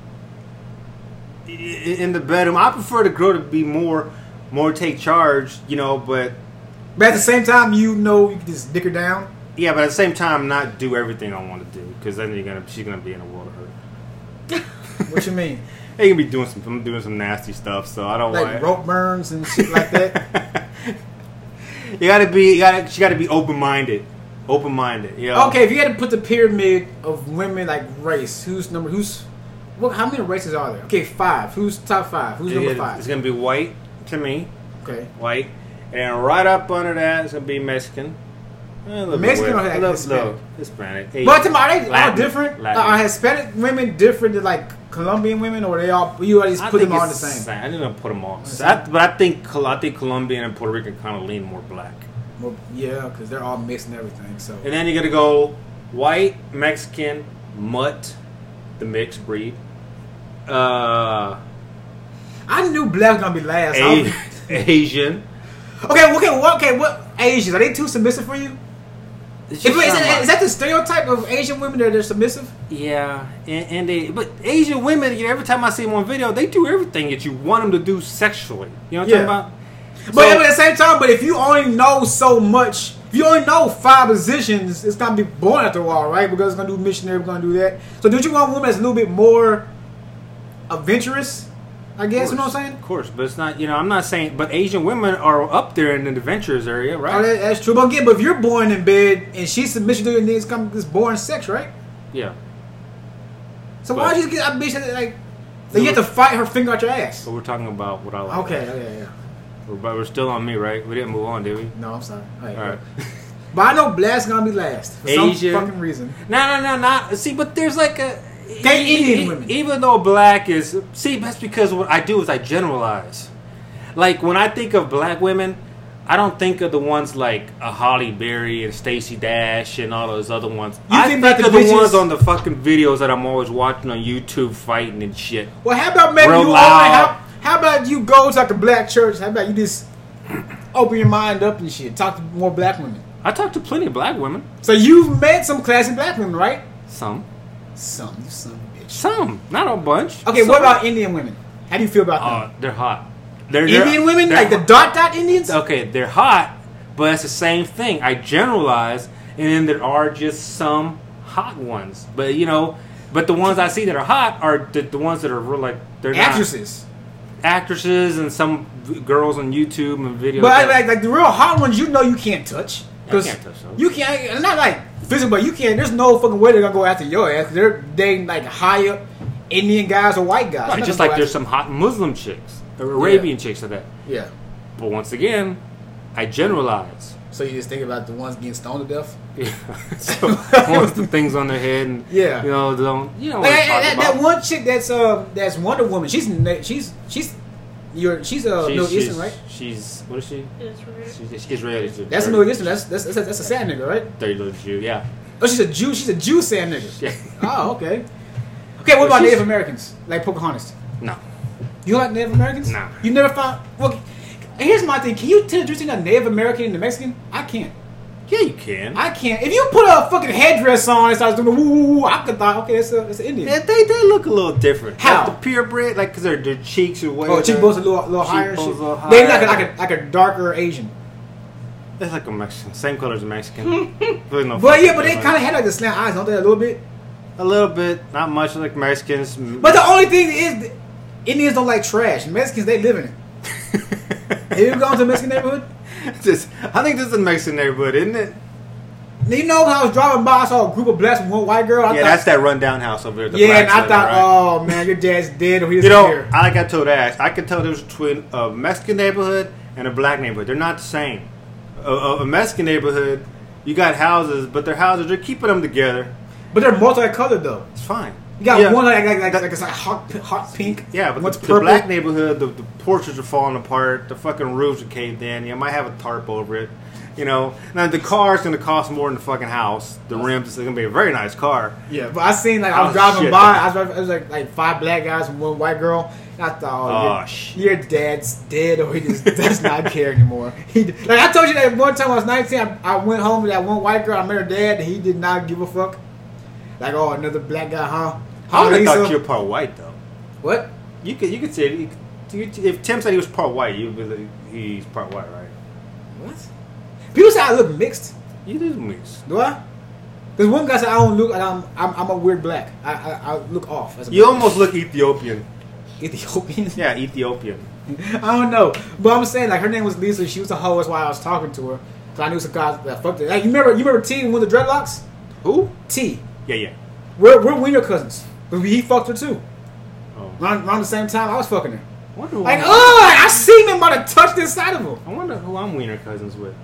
i- in the bedroom. I prefer the girl to be more, more take charge. You know, but But at the same time, you know you can just dick her down. yeah, but at the same time, not do everything I want to do because then you're gonna she's gonna be in a world of hurt. What you mean? They can be doing some. I'm doing some nasty stuff, so I don't Like want. rope burns and shit like that. You gotta be. You gotta. She gotta be open minded. Open minded. Yeah. Okay, if you had to put the pyramid of women like race, who's number? Who's? What? How many races are there? Okay, five. Who's top five? Who's number It's five? gonna be white to me. Okay. White, and right up under that is gonna be Mexican. Eh, a little bit Mexican weird. or A little- Hispanic? little Hispanic. Asian. But to- are they all Latin. different? Latin. Are Hispanic women different than like Colombian women, or they all? You already I put think them all in the it's same. I didn't put them all. The I, same? but I think Col- I think Colombian and Puerto Rican kind of lean more black. Well, yeah, because they're all mixed and everything. So And then you gotta go white, Mexican, mutt, the mixed breed. Uh, I knew black was gonna be last. I A- was- Asian. okay, okay, what? Okay, what? Asians are they too submissive for you? It's Is, just is, something is like- that the stereotype of Asian women that they're submissive? Yeah, and, and they, but Asian women, you know, every time I see them on video, they do everything that you want them to do sexually. You know what I'm Yeah. talking about? But So- at the same time, but if you only know so much, if you only know five positions, it's gonna be boring after a while, right? Because it's gonna do missionary, we're gonna do that. So don't you want a woman that's a little bit more adventurous? I guess you know what I'm saying. Of course, but it's not. You know, I'm not saying. But Asian women are up there in the adventures area, Oh, right? that, that's true. But again, but if you're born in bed and she's submission to you, and then it's come this boring sex, right? Yeah. So But- why would you get a bitch that like? Like you have to fight her finger out your ass. But we're talking about what I like. Okay, yeah, yeah, yeah. We're, but we're still on me, right? We didn't move on, did we? No, I'm sorry. All right, All right. But I know Black's gonna be last for Asian. some fucking reason. No, no, no, not. See, but there's like a. They e- Indian e- women. Even though black is. See, that's because what I do is I generalize. Like, when I think of black women, I don't think of the ones like a Holly Berry and Stacey Dash and all those other ones. You I think think, about of the the bitches- ones on the fucking videos that I'm always watching on YouTube fighting and shit. Well, how about maybe Real you open, loud. how, how about you go to like a black church? How about you just open your mind up and shit? Talk to more black women. I talk to plenty of black women. So you've met some classy black women, right? Some. Some, you son of a bitch. Some. Not a bunch. Okay, Some. what about Indian women? How do you feel about Uh, them? they're hot. They're, they're- Indian women, they're like the hot. dot dot Indians. Okay, they're hot, but it's the same thing. I generalize, and then there are just some hot ones. But you know, but the ones I see that are hot are the, the ones that are real like they're not Actresses. actresses and some v- girls on YouTube and videos. But I, that- like, like the real hot ones, you know you can't touch. I 'Cause can't touch those. You can't. Not like physical, but you can't. There's no fucking way they're gonna go after your ass. 'Cause they're dating like higher Indian guys or white guys. Right, They're not just gonna like go there's after- some hot Muslim chicks, or Arabian chicks of that. Yeah. But once again, I generalize. So you just think about the ones getting stoned to death. Yeah. So once the things on their head, and Yeah. you know, don't you know Like, what I'm that, talking that, about? that one chick that's uh that's Wonder Woman. She's na- she's she's you're she's a uh, She's- Middle she's- Eastern, right? She's what is she? It's weird. She's, she's Israeli. She's That's a Middle Eastern. That's that's that's a, that's a sad nigga, right? Dirty little Jew, yeah. Oh, she's a Jew. She's a Jew saying nigga. Yeah. Oh, okay. Okay, what Well, about she's- Native Americans? Like Pocahontas. No. You like Native Americans? Nah. You never found. Well, here's my thing. Can you tell the difference between a Native American and a Mexican? I can't. Yeah, you can. I can't. If you put a fucking headdress on and starts doing the woo woo woo, I could thought, okay, that's a that's an Indian. Yeah, they they look a little different. How? Like the purebred, like because their their cheeks are way. Oh, cheekbones a little, a little higher. Cheekbones Shit. a little They like a, higher. like a like a darker Asian. It's like a Mexican, same color as a Mexican. Really no But yeah, fucking but they difference. kind of had like the slant eyes, don't they? A little bit. a little bit, not much like Mexicans. But the only thing is, Indians don't like trash. Mexicans, they live in it. Have you ever gone to a Mexican neighborhood? Just, I think this is a Mexican neighborhood, isn't it? You know, when I was driving by, I saw a group of blacks and one white girl. I yeah, thought, that's that rundown house over there. The yeah, and blacks I live thought, in, right? oh man, your dad's dead or he You doesn't know, care. I like I told Ash, I can tell the difference between a Mexican neighborhood and a black neighborhood. They're not the same. A, a, a Mexican neighborhood, you got houses, but their houses, they're keeping them together. But they're multicolored though. It's fine. You got Yeah. one like like, like, like it's like hot hot pink. Yeah, but one's the, the purple. black neighborhood, the, the porches are falling apart. The fucking roofs are caved in. You might have a tarp over it. You know, now the car's going to cost more than the fucking house. The rims is going to be a very nice car. Yeah, but I seen like I was Oh, driving shit. by. I was, driving, it was like like five black guys and one white girl. And I thought, oh, Oh, your, shit. your dad's dead, or he just does not care anymore. He like I told you that one time I was nineteen. I, I went home with that one white girl. I met her dad. And he did not give a fuck. Like, oh, another black guy, huh? I would have Lisa? thought you were part white, though. What? You could you could say, you could, you could- if Tim said he was part white, you'd be like, he's part white, right? What? People say I look mixed. You do mix. Do I? Because one guy said I don't look. I'm I'm, I'm a weird black. I, I I look off as a You black. almost look Ethiopian. Ethiopian. Yeah, Ethiopian. I don't know, but I'm saying like her name was Lisa. She was a hoe. That's why I was talking to her. So I knew some guys that fucked her. Like you remember, you remember T with the dreadlocks? Who? T. Yeah, yeah. We're we're wiener cousins. But he fucked her too. Oh. Around, around the same time, I was fucking her. I wonder who Like, I'm, oh, I seen him about to touch this side of him. I wonder who I'm wiener cousins with.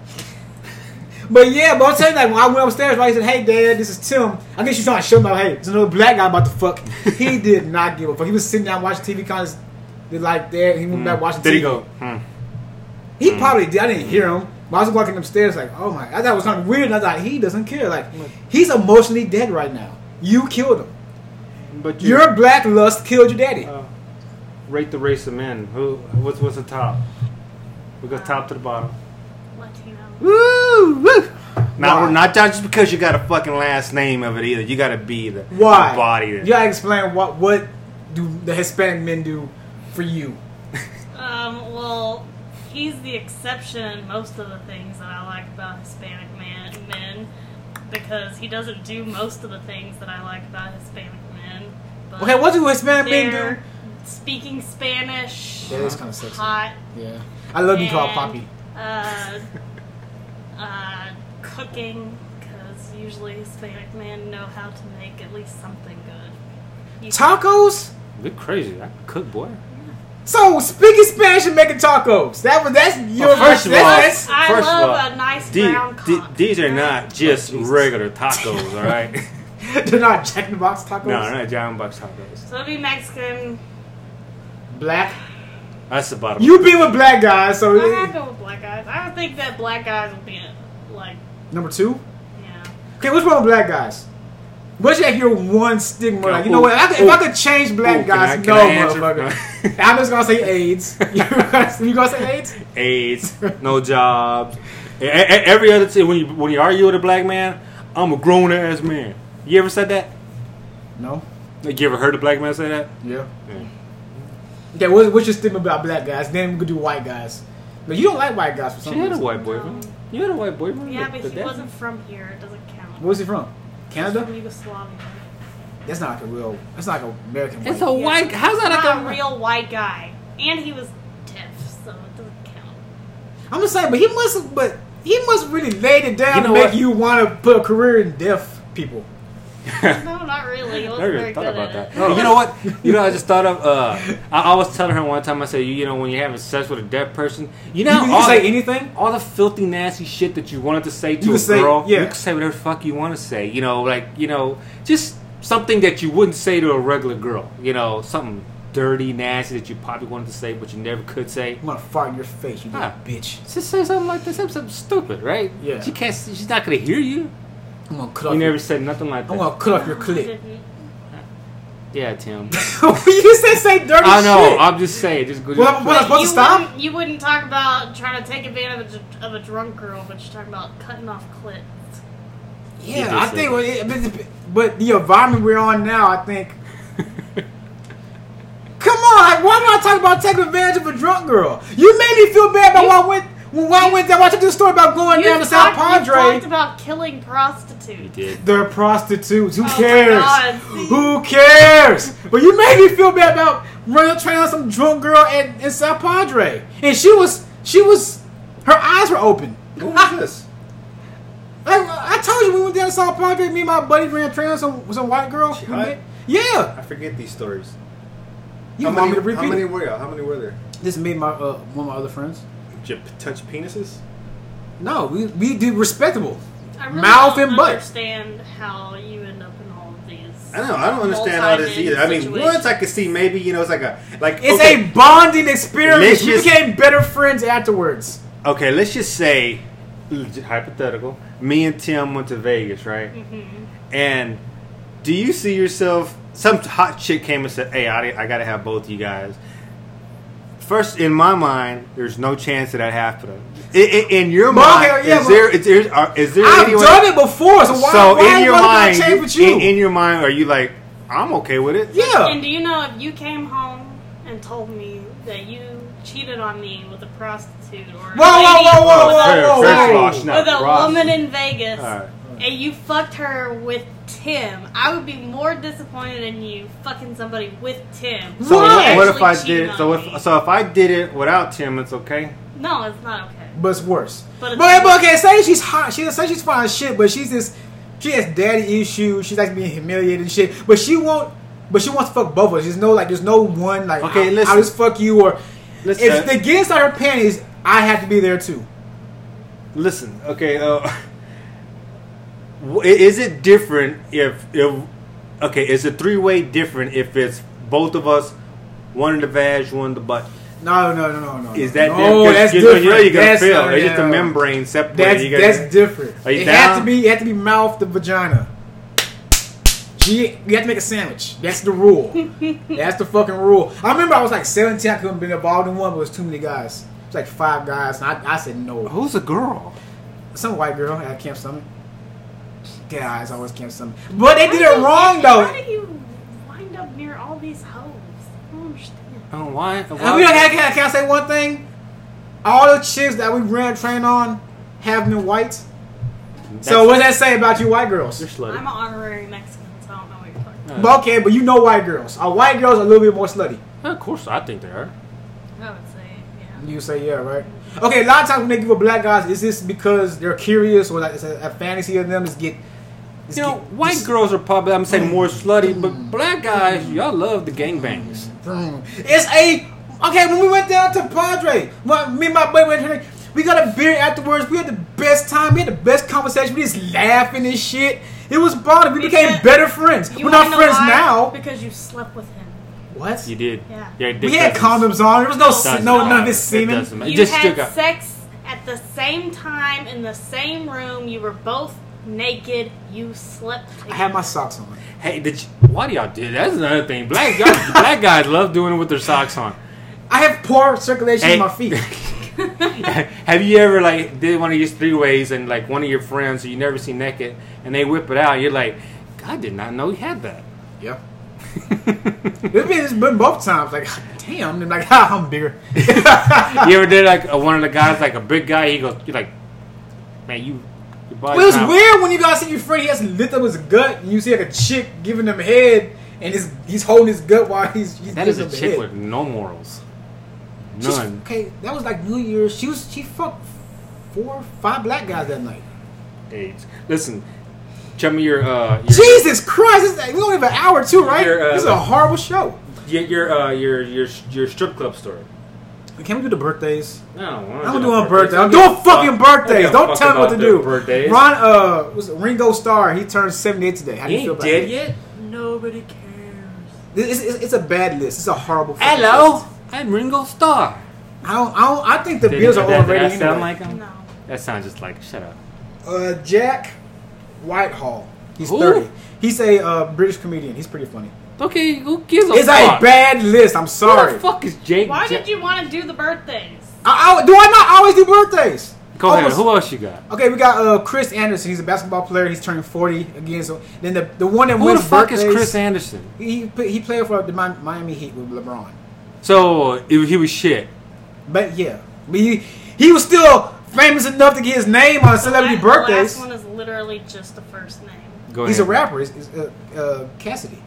But yeah, but I'm saying like when I went upstairs, right, he said, "Hey, Dad, this is Tim." I guess she's trying to show me, like, hey, there's another black guy about to fuck. He did not give a fuck. He was sitting down watching T V, kind of like there. He went back watching Did T V. he go? Hmm. He probably did. I didn't hear him. But I was walking upstairs like, oh my. I thought it was kind of weird. And I thought, he doesn't care. Like, he's emotionally dead right now. You killed him. But you, Your black lust killed your daddy. uh, rate the race of men. Who? What's what's the top? We go top to the bottom. Latino. Woo! Woo! Now Why? we're not just because you got a fucking last name of it either. You got to be the, Why? the body. You gotta explain what what do the Hispanic men do for you? Um, well, he's the exception in most of the things that I like about Hispanic man, men, because he doesn't do most of the things that I like about Hispanic men. But Okay, what do Hispanic men they're do? speaking Spanish, Yeah, that's kinda sexy. hot, Yeah, I love being called and, Poppy. Uh, uh, cooking, because usually Hispanic men know how to make at least something good. You- Tacos? You're crazy. I can cook, boy. So speaking Spanish and making tacos. That was that's your Well, first of all, that's, I First of love all, a nice The- brown the- cock. these are not just Oh, Jesus. regular tacos, all right? they're not Jack in the Box tacos. no, they're not John Bucks tacos. So it'd be Mexican. Black. That's the bottom. You be with black guys, so I gotta go with black guys. I would think that black guys would be like, number two. yeah. Okay, what's wrong with black guys? What's like your one stigma? Okay, Like, you know what? If I could, if I could change black Ooh, can guys, I- can no, I answer? motherfucker. I'm just gonna say AIDS. You gonna, you gonna say AIDS? AIDS, no jobs. E- e- Every other thing, when you when you argue with a black man, I'm a grown ass man. You ever said that? No. Like, you ever heard a black man say that? Yeah. Yeah. Okay, what, what's your stigma about black guys? Then we could do white guys. But you don't like white guys for She some had a reason. white boyfriend. You had a white boyfriend. Yeah, The- but the he dad? wasn't from here. It doesn't count. Where's he from? He's Canada? from Yugoslavia. That's not like a real. That's not like an American. It's white. a white. How's that Not like a real white guy, and he was deaf, so it doesn't count. I'm just saying, but he must. But he must really laid it down You know to make what? you want to put a career in deaf people. No, not really. He I wasn't never very thought good about at that. it. You know what? You know, I just thought of. Uh, I, I was telling her one time. I said, you, you know, when you're having sex with a deaf person, you know, You can, you all, can say the, anything. all the filthy, nasty shit that you wanted to say to You a can say- girl, yeah. you can say whatever the fuck you want to say. You know, like you know, just something that you wouldn't say to a regular girl. You know, something dirty, nasty that you probably wanted to say but you never could say. I'm gonna fart in your face, you little Ah. bitch. Just say something like this, something stupid, right? Yeah. She can't. She's not gonna hear you. I'm gonna cut You off. never Your, said nothing like that. I'm gonna cut off your I clit. didn't. Yeah, Tim. You said say dirty I know. shit. I'm just saying. Just go. Well, just- well, supposed to you stop? Wouldn't, you wouldn't talk about trying to take advantage of a, of a drunk girl, but you're talking about cutting off clits. You Yeah, did I say think. that. Well, it, but, but the environment we're on now, I think. Come on, like, why am I talking about taking advantage of a drunk girl? You made me feel bad about You- why I went. When I went there, watching this story about going You down to South talked, you Padre. talked about killing You prostitutes. did. They're prostitutes. Who Oh my cares? God, see? Who cares? But you made me feel bad about running train on some drunk girl in, in South Padre, and she was she was her eyes were open. Who was this? I, I told you we went down to South Padre. Me and my buddy ran train on some some white girl. She We hot? met- Yeah. I forget these stories. You how want many, me to repeat? how many it? were y'all? How many were there? This made my uh, one of my other friends. Did you touch penises? No, we we did respectable. I really Mouth don't and butt. understand how you end up in all of these. I know. I don't understand all this either. I mean, multi-man once I could see maybe you know it's like a like. It's okay, a bonding experience. Let's We just- became better friends afterwards. okay. Let's just say, legit- hypothetical. Me and Tim went to Vegas, right? Mm-hmm. And do you see yourself? Some hot chick came and said, "Hey, I, I got to have both you guys." First, in my mind, there's no chance of that happening. In, in, in your Well, mind, okay, yeah, is but- there is there, are, is there I've anyone? done it before, so why, so why in your why mind, would I change with you? In, in your mind, are you like, I'm okay with it? yeah. And do you know if you came home and told me that you cheated on me with a prostitute or a Whoa, whoa, lady whoa, whoa, with whoa, a, whoa, First of whoa. all, she's not with a prostitute. woman in Vegas, All right. and you fucked her with Tim, I would be more disappointed in you fucking somebody with Tim. So Why? what if I Actually cheating did? So on if me. so if I did it without Tim, it's okay. No, it's not okay. But it's worse. But But, it's but, okay, say she's hot. She say she's fine as shit, but she's this. She has daddy issues. She's like being humiliated and shit. But she won't. But she wants to fuck both of us. There's no like. There's no one like. Okay, I'll, listen. I'll just fuck you or. Listen. If they get inside her panties, I have to be there too. Listen, okay. Uh, w- is it different if if okay? Is it three way different if it's both of us, one in the vag, one in the butt? No, no, no, no, no. Is that no, different? that's you know, different. You know you're gonna That's, feel. uh, It's just a yeah. membrane separated. That's You gotta- that's different. Are you it down? has to be. It has to be mouth to vagina. She, you have to make a sandwich. That's the rule. That's the fucking rule. I remember I was like seventeen. I couldn't be involved in one, but it was too many guys. It was like five guys, and I, I said no. Who's a girl? Some white girl at Camp Summit. Guys always Camp Summit, but they did How it do wrong you- though. How do you wind up near all these hoes? I don't understand. Oh, why? And we don't have, can, I- can I say one thing? All the chicks that we ran train on have been white. So what does that say about you white girls? You're slutty. I'm an honorary Mexican, so I don't know what you're talking about. But okay, but you know white girls. Our white girls are a little bit more slutty. Of course, I think they are. I would say, yeah. You say yeah, right? Okay, a lot of times when they give a black guys, is this because they're curious or like it's a, a fantasy of them is get? is You know, get- white is- girls are probably, I'm saying, more slutty, but black guys, y'all love the gangbangs. Mm. It's a okay. When we went down to Padre, my, me and my buddy went here. We got a beer afterwards. We had the best time. We had the best conversation. We just laughing and shit. It was bonding. We became Because- better friends. You We're not wanna know friends why? now. Because you slept with him. What? You did. Yeah. Yeah, We had condoms on. There was no Doesn't no none matter. of this It semen. doesn't matter. You Just had stick up. sex at the same time in the same room. You were both naked. You slept together. I had my socks on. Hey, did you, why do y'all do that? That's another thing. Black guys, black guys love doing it with their socks on. I have poor circulation Hey. in my feet. Have you ever like did one of these three ways and like one of your friends who you never see naked and they whip it out? You're like, I did not know he had that. Yeah. It's been, it's been both times. Like, damn. And like, ha, I'm bigger. You ever did like a, one of the guys like a big guy? He goes, you're like, man, you. Your body's Well, it's not- weird when you guys see your friend, he has to lift up his gut, and you see like a chick giving him head, and his, he's holding his gut while he's, he's That is a giving him chick head. with no morals. She's- None. Okay, that was like New Year's. She was she fucked four, five black guys that night. AIDS. Listen, tell me your uh, your, Jesus Christ! It's like, we only have an hour too, right? Your, uh, this is a horrible show. your your uh, your your your strip club story. Can we do the birthdays? No, I'm I'm doing birthdays. I'm doing fucking birthdays. Don't tell me what to do. Birthdays. Ron, uh, was it Ringo Starr? He turned seventy-eight today. How do He you feel ain't about dead that? yet. Nobody cares. It's, it's, it's a bad list. It's a horrible. fucking Hello, list. I'm Ringo Starr. I don't. I don't. I think the Did Bills it- are did- did overrated I sound anyway. like him? No. That sounds just like shut up. Uh, Jack. Whitehall. He's Who? thirty. He's a uh, British comedian. He's pretty funny. Okay, who gives a It's fuck? a bad list. I'm Who sorry. the fuck is Jake? Why Ja- did you want to do the birthdays? I, I, do I not always do birthdays? Go ahead. Almost- Who else you got? Okay, we got uh, Chris Anderson. He's a basketball player. He's turning forty again. So then the the one that Who wins the fuck birthdays, is Chris Anderson? He he played for the Mi- Miami Heat with LeBron. So it, he was shit. But yeah, but he he was still famous enough to get his name on celebrity the birthdays. last one is literally just the first name. Go He's ahead. a rapper. It's, it's, uh, uh, Cassidy.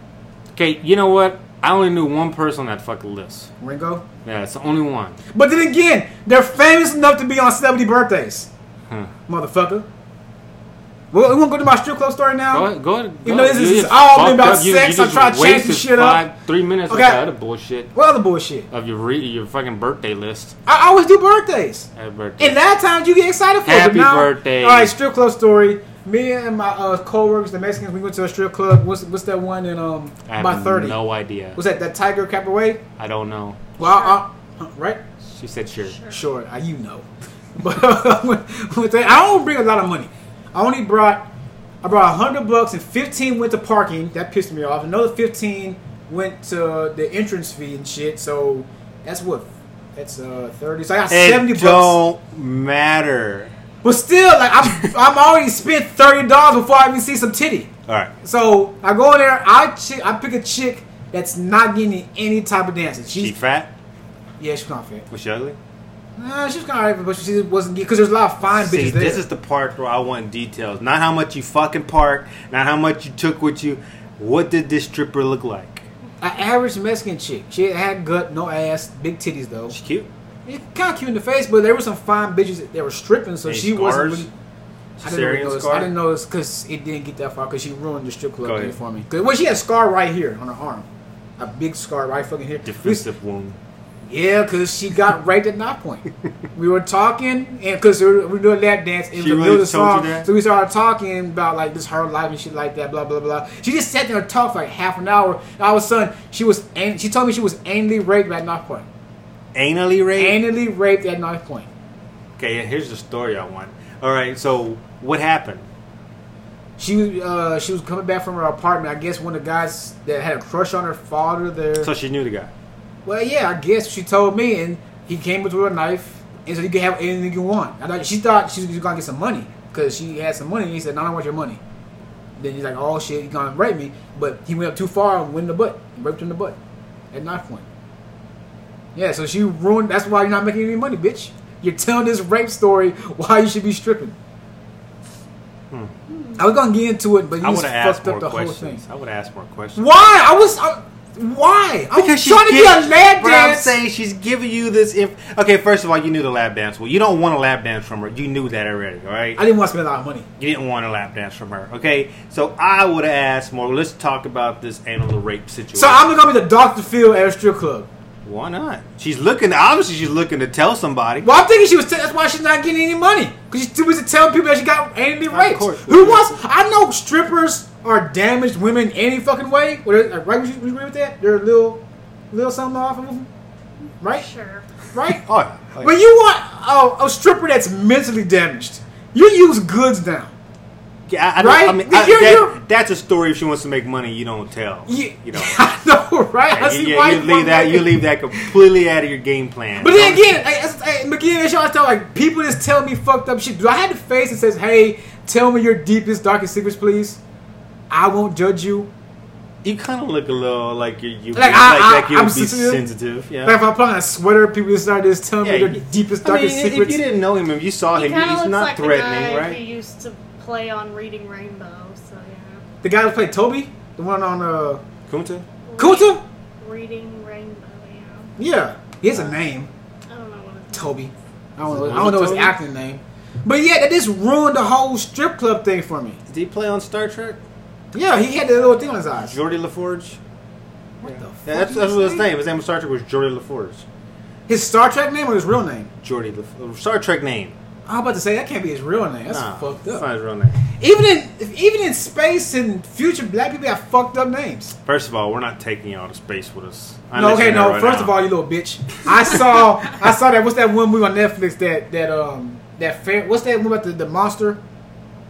Okay, you know what? I only knew one person on that fucking list. Ringo. Yeah, it's the only one. But then again, they're famous enough to be on celebrity birthdays. Huh. Motherfucker. Well, we want to go to my strip club story now? Go ahead. Go ahead. You go know, this ahead. is You just all been fucked about up. You- sex. You, I'm just trying to change wasted some shit up. five, Three minutes Okay. of that other bullshit What other bullshit? of your re- your fucking birthday list. I always do birthdays. Happy birthday. And a lot of times you get excited for it. Happy but now, birthday. All right, strip club story. Me and my uh, co-workers, the Mexicans, we went to a strip club. What's what's that one in um I have by thirty? no idea. What's that? That Tiger Cabaret? I don't know. Well, I, I, right? She said sure. Sure. Sure, uh, you know. But uh, with, with that, I don't bring a lot of money. I only brought I brought a hundred bucks and fifteen went to parking. That pissed me off. Another fifteen went to the entrance fee and shit. So that's what that's uh thirty. So I got It seventy bucks. don't matter. But still, like I'm I'm already spent thirty dollars before I even see some titty. All right. So I go in there. I chick, I pick a chick that's not getting any type of dances. She She's fat? yeah, she's not fit. Was she ugly? Nah, she's kind of, but she wasn't because there's a lot of fine See, bitches there. this is the part where I want details. Not how much you fucking parked, not how much you took with you. What did this stripper look like? An average Mexican chick. She had gut, no ass, big titties though. She cute? Kind of cute in the face, but there were some fine bitches that they were stripping, so Any she scars? wasn't. Really, I didn't really Cesarean notice. scar? I didn't notice because it didn't get that far because she ruined the strip Go club thing ahead. for me. Cause, well, she had a scar right here on her arm, a big scar right fucking here. Defensive wound. Yeah, because she got raped at knife point. We were talking, and because we were, we were doing lap dance in She the really middle of the told you song, that? so we started talking about like this her life and shit like that, blah blah blah. She just sat there and talked for like half an hour. And all of a sudden, she was an- she told me she was anally raped at knife point. Anally raped? Anally raped at knife point. Okay, here's the story I want. All right, so what happened? She uh, she was coming back from her apartment. I guess one of the guys that had a crush on her followed her there. So she knew the guy. Well, yeah, I guess she told me, and he came with a knife, and so you can have anything you want. I thought she thought she was gonna get some money because she had some money. And he said, "No, I don't want your money." Then he's like, "Oh shit, you're gonna rape me," but he went up too far and went in the butt, raped her in the butt at knife point. Yeah, so she ruined. That's why you're not making any money, bitch. You're telling this rape story why you should be stripping. Hmm. I was gonna get into it, but you I just would have asked fucked more up the whole questions. thing. I would have asked more questions. Why? I was. I, why? I was Because she's trying to giving, get a lap but I'm dance. saying she's giving you this. Inf- okay, first of all, you knew the lap dance. Well, you don't want a lap dance from her. You knew that already, all right? I didn't want to spend a lot of money. You didn't want a lap dance from her, okay? So I would have asked more. Let's talk about this anal rape situation. So I'm gonna be the Doctor Phil at a strip club. Why not? She's looking. Obviously, she's looking to tell somebody. Well, I'm thinking she was. T- that's why she's not getting any money because she's too busy telling people that she got anally Of raped. course. Who wants? I know strippers are damaged women any fucking way. Well, like, right? Would you, would you agree with that? They're a little, little something off of them, right? Sure. Right. Oh, yeah. Oh, yeah. But you want oh, a stripper that's mentally damaged. You use goods now. Yeah, I, I, Right? I mean, I, You're- that- you're- that's a story. If she wants to make money, you don't tell. You, You know. I know, right? I see you, why you you leave that. want You leave that completely out of your game plan. But then Don't- again, I, I, I, again, as y'all tell like people just tell me fucked up shit. Do I have the face that says, "Hey, tell me your deepest, darkest secrets, please"? I won't judge you. you kind of look a little like you. you Like, like, I- I- like you I'm would be sensitive. sensitive. Yeah. Like if I put on a sweater, people just start just telling Yeah, me their you- deepest, I mean, darkest if secrets. you didn't know him, if you saw He him, kind of he's looks not like threatening, the guy right? who used to play on Reading Rainbow. So yeah. The guy who played Toby, the one on uh, Kunta? Kunta. Reading Rainbow. Yeah. Yeah, he has a name, I don't know what it's. Toby. I don't know. Was I don't know it his Toby? acting name. But yeah, that just ruined the whole strip club thing for me. Did he play on Star Trek? Yeah, he had that little thing on his eyes. Geordie LaForge? What the fuck? Yeah, that's, is that's what his name? name. His name on Star Trek was Geordie LaForge. His Star Trek name or his real name? Geordie LaForge. Star Trek name. I was about to say that can't be his real name. That's Nah, fucked That's up. not his real name. Even in even in space and future, black people have fucked up names. First of all, we're not taking y'all to space with us. I No, let you okay, know no. right First now. of all, you little bitch. I saw I saw that. What's that one movie on Netflix that that um that fair? What's that movie about the, the monster?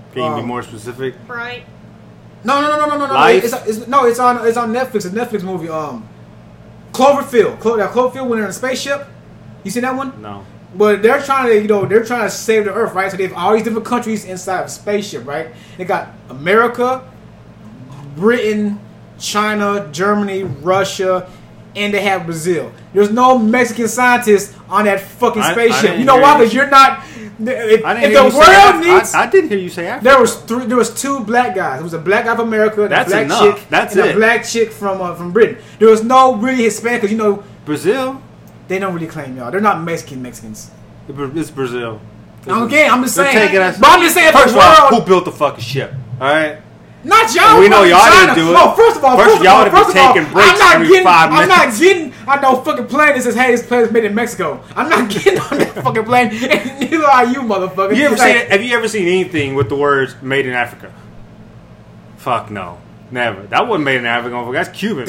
Can you Um, be more specific? Right. No, no, no, no, no, no, no. Life? It's, it's no, it's on it's on Netflix. A Netflix movie. Um, Cloverfield. Clo- that Cloverfield when they're in a spaceship. You seen that one? No. But they're trying to, you know, they're trying to save the Earth, right? So they have all these different countries inside of a spaceship, right? They got America, Britain, China, Germany, Russia, and they have Brazil. There's no Mexican scientists on that fucking I- I spaceship. didn't You know hear why? you- Because you're not. If, I didn't if hear the you say world Af- needs, I, I didn't hear you say Africa. there was three. There was two black guys. There was a black guy from America, and That's a black enough. chick, That's and it. a black chick from uh, from Britain. There was no really Hispanic because you know Brazil. they don't really claim y'all. They're not Mexican Mexicans. It's Brazil. Okay, I'm just They're saying. taking us- But I'm just saying, if First the of all, world, who built the fucking ship? All right. not y'all. We know fucking y'all China. didn't do it. No, first of all, First, first of y'all all, would first be of all, taking breaks I'm not every getting, five I'm not minutes. getting on no fucking plane that says, "Hey, this plane's made in Mexico." I'm not getting on that fucking plane, and neither are you, motherfucker. You ever It's seen? like- Have you ever seen anything with the words "Made in Africa"? Fuck no, never. That wasn't made in Africa. motherfucker. That's Cuban.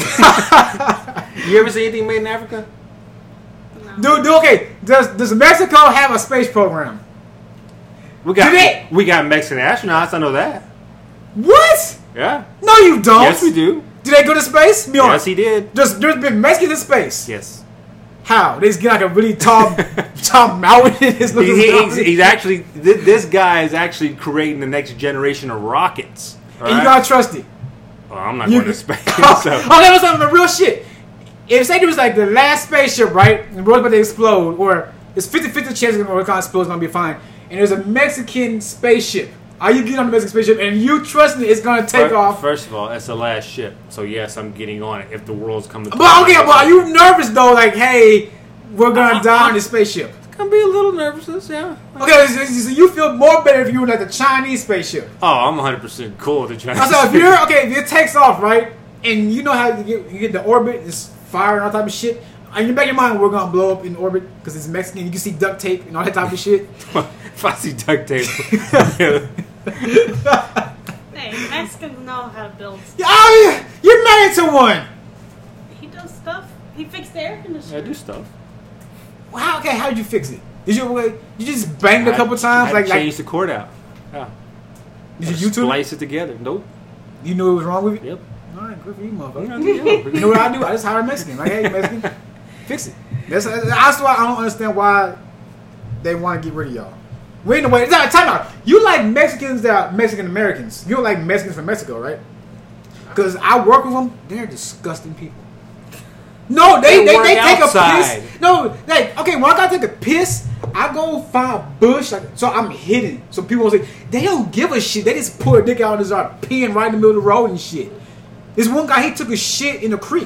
You ever see anything made in Africa? No. Dude, dude, okay. Does does Mexico have a space program? We got Do they- we got Mexican astronauts. I know that. What? Yeah. No, you don't. Yes, we do. Do they go to space? Be Yes, honest. he did. There's, there's been Mexicans in space. Yes. How? They just get like a really tall, tall mountain in his He, looking he- mountain. he's, he's actually th- this guy is actually creating the next generation of rockets. all and you right? gotta trust it. Well, I'm not You, going to space. oh, so. oh, that was something real shit. If say there was like the last spaceship, right, and the world's about to explode, or it's fifty-fifty chance it's gonna explode, it's gonna be fine. And there's a Mexican spaceship. Are you getting on the Mexican spaceship and you trusting it's gonna take Fir- off? First of all, it's the last ship, so yes, I'm getting on it if the world's coming. to But okay, an end. but are you nervous though? Like, hey, we're gonna Uh, die on this spaceship. Gonna be a little nervous, yeah. Okay, so, so you feel more better if you were like the Chinese spaceship. Oh, I'm one hundred percent cool with the Chinese. I said, if you're okay, if it takes off, right, and you know how you get, you get the orbit, it's fire and all type of shit. And you back in your mind, we're gonna blow up in orbit because it's Mexican. You can see duct tape and all that type of shit. If I see duct tape, Hey, Mexicans know how to build stuff. Oh, yeah, you're married to one. He does stuff. He fixed the air conditioner. I do stuff. Well, how, okay, how did you fix it? Did you like, you just banged a couple I times? had Like, to like change the cord out. Yeah. did you YouTube? Splice it together. Nope. You knew it was wrong with it. Yep. All right, good for you, motherfucker. Yeah. You know what I do? I just hire a Mexican. Like, hey, Mexican, fix it. That's that's why I don't understand why they want to get rid of y'all. Wait a way. Time out. You like Mexicans that are Mexican Americans. You don't like Mexicans from Mexico, right? Because I work with them. They're disgusting people. No, they They they, work they take outside. a piss. No, like okay, when I gotta take a piss, I go find a bush, like, so I'm hidden. So people will say they don't give a shit. They just pull a dick out and start peeing right in the middle of the road and shit. This one guy, he took a shit in a creek.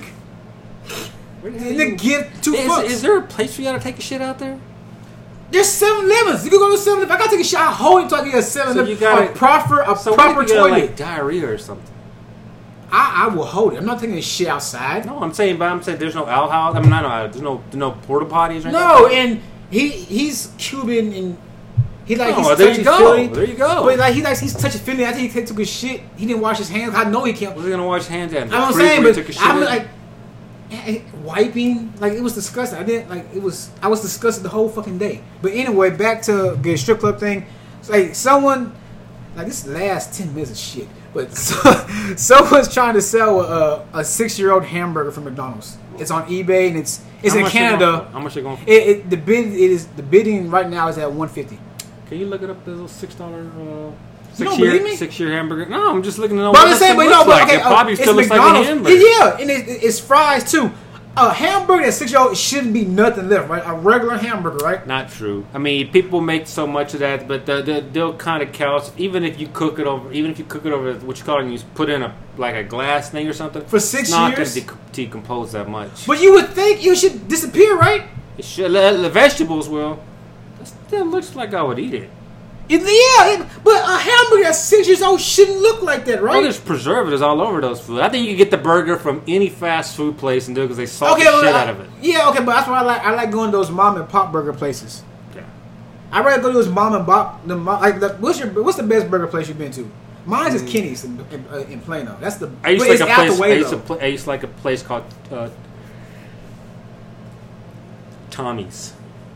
And they give two Is, fucks. is there a place for y'all to take a shit out there? There's seven elevens. You can go to seven eleven. If I gotta take a shit, I hold it until I get a seven So eleven. you gotta- a proper, a So proper what if you got, toilet. like diarrhea or something? I, I will hold it. I'm not taking a shit outside. No, I'm saying, but I'm saying there's no outhouse. I mean, not no, there's no, there's no porta potties or anything. No, and he he's Cuban and he like Oh, he's there you touchy go. feely. There you go. But like he likes he's touchy feely. I think he took his shit. He didn't wash his hands. I know he can't. What's he gonna wash his hands at? I'm not Creek saying, where he but took a shit I'm in? like eh, wiping. Like it was disgusting. I didn't like it was. I was disgusted the whole fucking day. But anyway, back to the strip club thing. It's like someone like this last ten minutes of shit. But so, someone's trying to sell a, a six year old hamburger from McDonald's. It's on eBay and it's it's How in much they going Canada. for? How much they going for? It, it the bid it is the bidding right now is at one fifty. Can you look it up? This little six dollar, uh, You six don't year, believe me? six year hamburger. No, I'm just looking to know But what I'm this saying, thing but no, looks but like. okay, It probably uh, still it's looks like a McDonald's. hamburger. Yeah, and it, it's fries too. A hamburger at six year old shouldn't be nothing left, right? A regular hamburger, right? Not true. I mean, people make so much of that, but the, the, they'll kind of count. Even if you cook it over, even if you cook it over, what you call it, you put in a like a glass thing or something For six it's not years? going to de- decompose that much. But you would think you should disappear, right? It should, the, the vegetables will. That still looks like I would eat it. It, yeah, it, but a hamburger at six years old shouldn't look like that, Well, right? there's preservatives all over those food. I think you can get the burger from any fast food place and do it because they salt Okay, the well, shit I- out of it. Yeah, okay, but that's why I like I like going to those mom and pop burger places. Yeah. I'd rather go to those mom and pop. The mo- like, the, what's your what's the best burger place you've been to? Mine's is Kenny's in, in, uh, in Plano. That's the. I used but to it's like a out place. the way, I used to though. pl- I used to like a place called uh, Tommy's.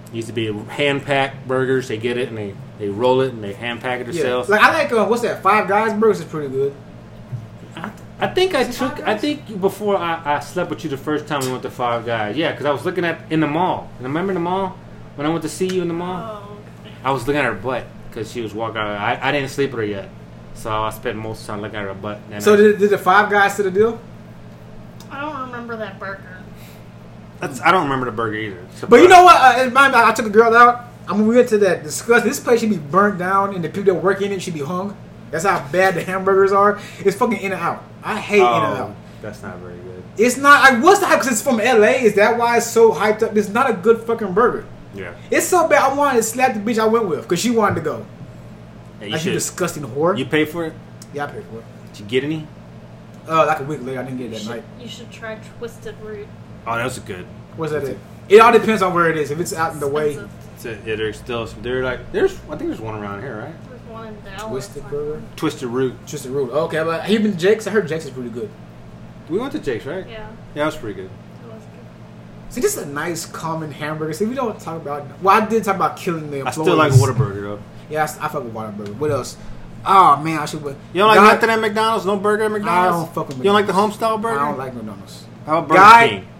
Used to be hand packed burgers. They get it and they, they roll it and they hand pack it Yeah. themselves. Like I like uh, what's that? Five Guys burgers is pretty good. I, I think I Is it took. Five I Guys? think before I, I slept with you the first time we went to Five Guys. Yeah, because I was looking at in the mall. And remember the mall when I went to see you in the mall? Oh, okay. I was looking at her butt because she was walking. out. I I didn't sleep with her yet, so I spent most of the time looking at her butt. And So I, did, did the Five Guys to the deal? I don't remember that burger. that's, I don't remember the burger either. But you know what? Uh, in my, I took the girl out. I'm gonna get to that. Discuss this place should be burnt down, and the people that work in it should be hung. That's how bad the hamburgers are. It's fucking In and Out. I hate In and Oh, Out. that's not very good. It's not. I what's the hype? Because it's from L A. Is that why it's so hyped up? It's not a good fucking burger. Yeah, It's so bad. I wanted to slap the bitch I went with because she wanted to go. yeah you Like you should. disgusting whore. You pay for it? Yeah, I paid for it. Did you get any? Uh, like a week later, I didn't get it You that should, night. you should try Twisted Root. Oh, that was good. What's that? It? It all depends on where it is. If it's out in the way, Expensive. It's a, yeah, there's still some. They're like there's. I think there's one around here, right? There's one in Dallas. Twisted I Burger. think. Twisted Root. Just a root. Okay, but even Jake's. I heard Jake's is pretty good. We went to Jake's, right? Yeah, Yeah, that was pretty good. it was good. See, this is a nice, common hamburger. See, we don't talk about. Well, I did talk about killing the I employees. still like Whataburger though. Yeah, I, I fuck with Whataburger. What else? Oh man, I should. You don't like God- nothing at McDonald's? No burger at McDonald's? I don't fuck with You don't like the McDonald's. home style burger? I don't like McDonald's. How about Burger Guy- King?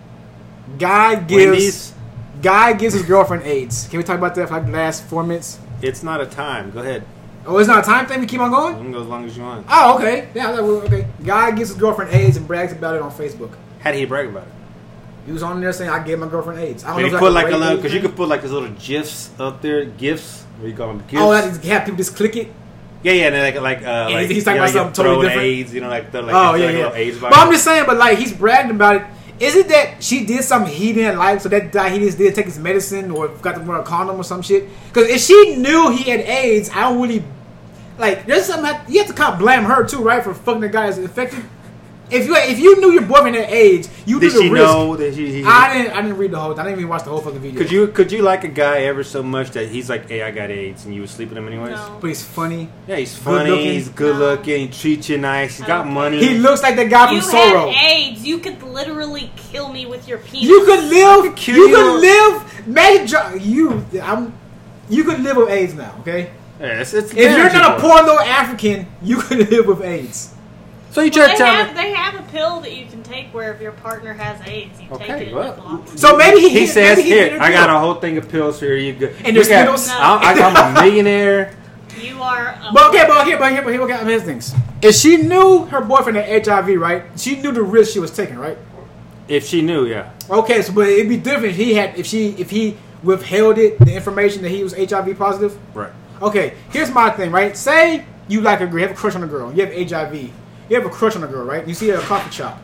Guy gives. Wendy's? Guy gives his girlfriend AIDS. Can we talk about that for like the last four minutes? It's not a time. Go ahead. Oh, it's not a time thing. We keep on You going. can go as long as you want. Oh, okay. Yeah, that will- okay. Guy gives his girlfriend AIDS and brags about it on Facebook. How did he brag about it? He was on there saying, "I gave my girlfriend AIDS." I don't Did know he if put that's like a rape little? AIDS Because you thing. could put like those little gifs up there. Gifs. What do you call them? Gifs. Oh, that is have people just click it. yeah, yeah. And then like like uh, Yeah, like he's talking you know, about something you totally throw different. AIDS. You know, like the like. Oh it's yeah, like a yeah. little AIDS But I'm virus. just saying, but like he's bragging about it. Is it that she did something he didn't like, so that guy he just did take his medicine or got to wear a condom or some shit? Because if she knew he had AIDS, I don't really like. There's something that, you have to kind of blame her too, right, for fucking the guy that's infected. If you if you knew your boyfriend had AIDS, you Did knew the she risk. know that she? he- I didn't. I didn't read the whole. I didn't even watch the whole fucking video. Could you could you like a guy ever so much that he's like, hey, I got AIDS, and you would sleep with him anyways? No. But he's funny. Yeah, he's Good funny. looking. He's good No. looking. He treats you nice. He's I got don't money. He looks like the guy from You Sorrow. had AIDS. You could literally kill me with your penis. You could live. could kill You you. could live. Imagine jo- you. I'm. You could live with AIDS now. Okay. Yeah, it's, it's If you're not a manageable. poor little African, you could live with AIDS. So you Well, try to they, tell have, me. they have a pill that you can take where if your partner has AIDS, you Okay, take it and well. it blocks. So maybe he. He says, maybe he "Here, did it I got too. a whole thing of pills for you. Good. And there's You got- Skittles? No. I, I'm a millionaire. You are. A But okay, but here, but here, but here, okay, here's things. If she knew her boyfriend had H I V, right? She knew the risk she was taking, right? If she knew, yeah. Okay, so but it'd be different if he had, if she, if he withheld it, the information that he was H I V positive. Right. Okay, here's my thing, right? Say you like a girl, you have a crush on a girl, you have H I V, you have a crush on a girl, right? You see her at a coffee shop.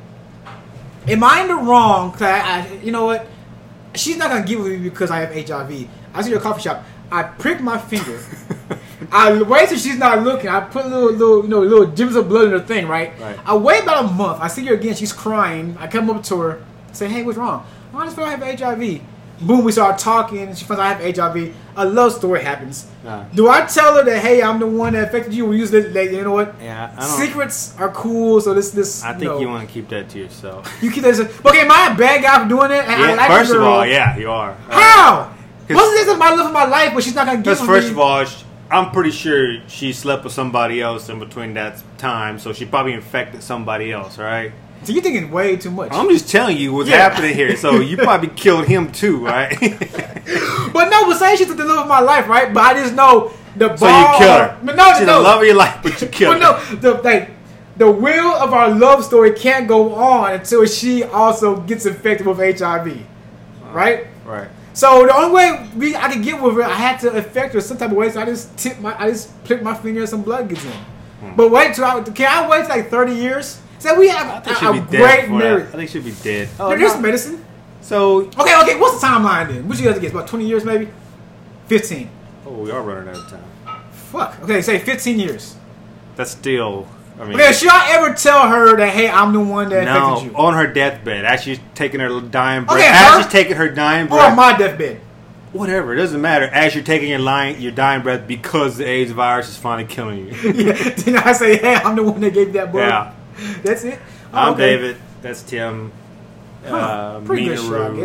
Am I in the wrong? Cause I, I, you know what? She's not gonna give it to me because I have H I V. I see her at a coffee shop. I prick my finger. I wait till she's not looking. I put a little, little, you know, little gems of blood in her thing, right? Right. I wait about a month. I see her again. She's crying. I come up to her, say, "Hey, what's wrong?" "Oh, I just feel I have H I V." Boom, we start talking. She finds out I have H I V. A love story happens. Nah. Do I tell her that, hey, I'm the one that affected you? We use this, like, you know what? Yeah, I don't. Secrets are cool, so this, this. I think know, you want to keep that to yourself. You keep that. Okay, am I a bad guy for doing that? And I Yeah, like first the of girl. all, yeah, you are. How? 'Cause- What's this about love of my life, but she's not gonna give Because me? first of all, sh- I'm pretty sure she slept with somebody else in between that time, so she probably infected somebody else, right? So you're thinking way too much. I'm just telling you what's Yeah. happening here. So you probably killed him too, right? But no, but say she took the love of my life, right? But I just know the ball. so you killed her. But no, She's no. the love of your life, but you killed But her. no, the like the wheel of our love story can't go on until she also gets infected with H I V, right? Right. So the only way we I could get with her, I had to affect her some type of way. So I just tip my, I just prick my finger and some blood gets in. Hmm. But wait till I, can I wait till like thirty years? So we have I a, think a she'll be dead great before that. marriage. I think she'll be dead. There- There's medicine. So, Okay, okay. What's the timeline then? What you guys guess? About twenty years, maybe? Fifteen. oh, we are running out of time. Fuck. Okay, say fifteen years. That's still, I mean, Okay, should I ever tell her that, hey, I'm the one that no, affected you? on her deathbed, as she's taking her dying breath, Okay, as her- she's taking her dying Or breath, on my deathbed. whatever, it doesn't matter. As you're taking your lying, your dying breath because the AIDS virus is finally killing you. Yeah. Then I say, hey, I'm the one that gave you that book. Yeah. That's it. Oh, I'm okay. David. That's Tim. Huh, Uh, Pretty Mina good show, I Rue. guess.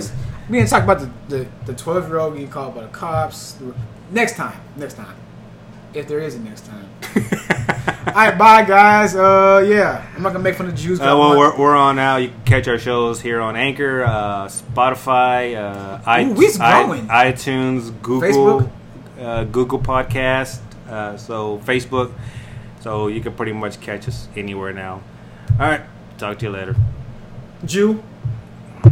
We didn't talk about the the the twelve year old getting called by the cops. Next time, next time, if there is a next time. All right, bye guys. Uh, yeah, I'm not gonna make fun of Jews. Uh, well, we're, we're on now. You can catch our shows here on Anchor, uh, Spotify, uh, I, Ooh, we's I, growing. iTunes, Google, Facebook? Uh, Google Podcast. Uh, so Facebook. So you can pretty much catch us anywhere now. All right, talk to you later. Jew.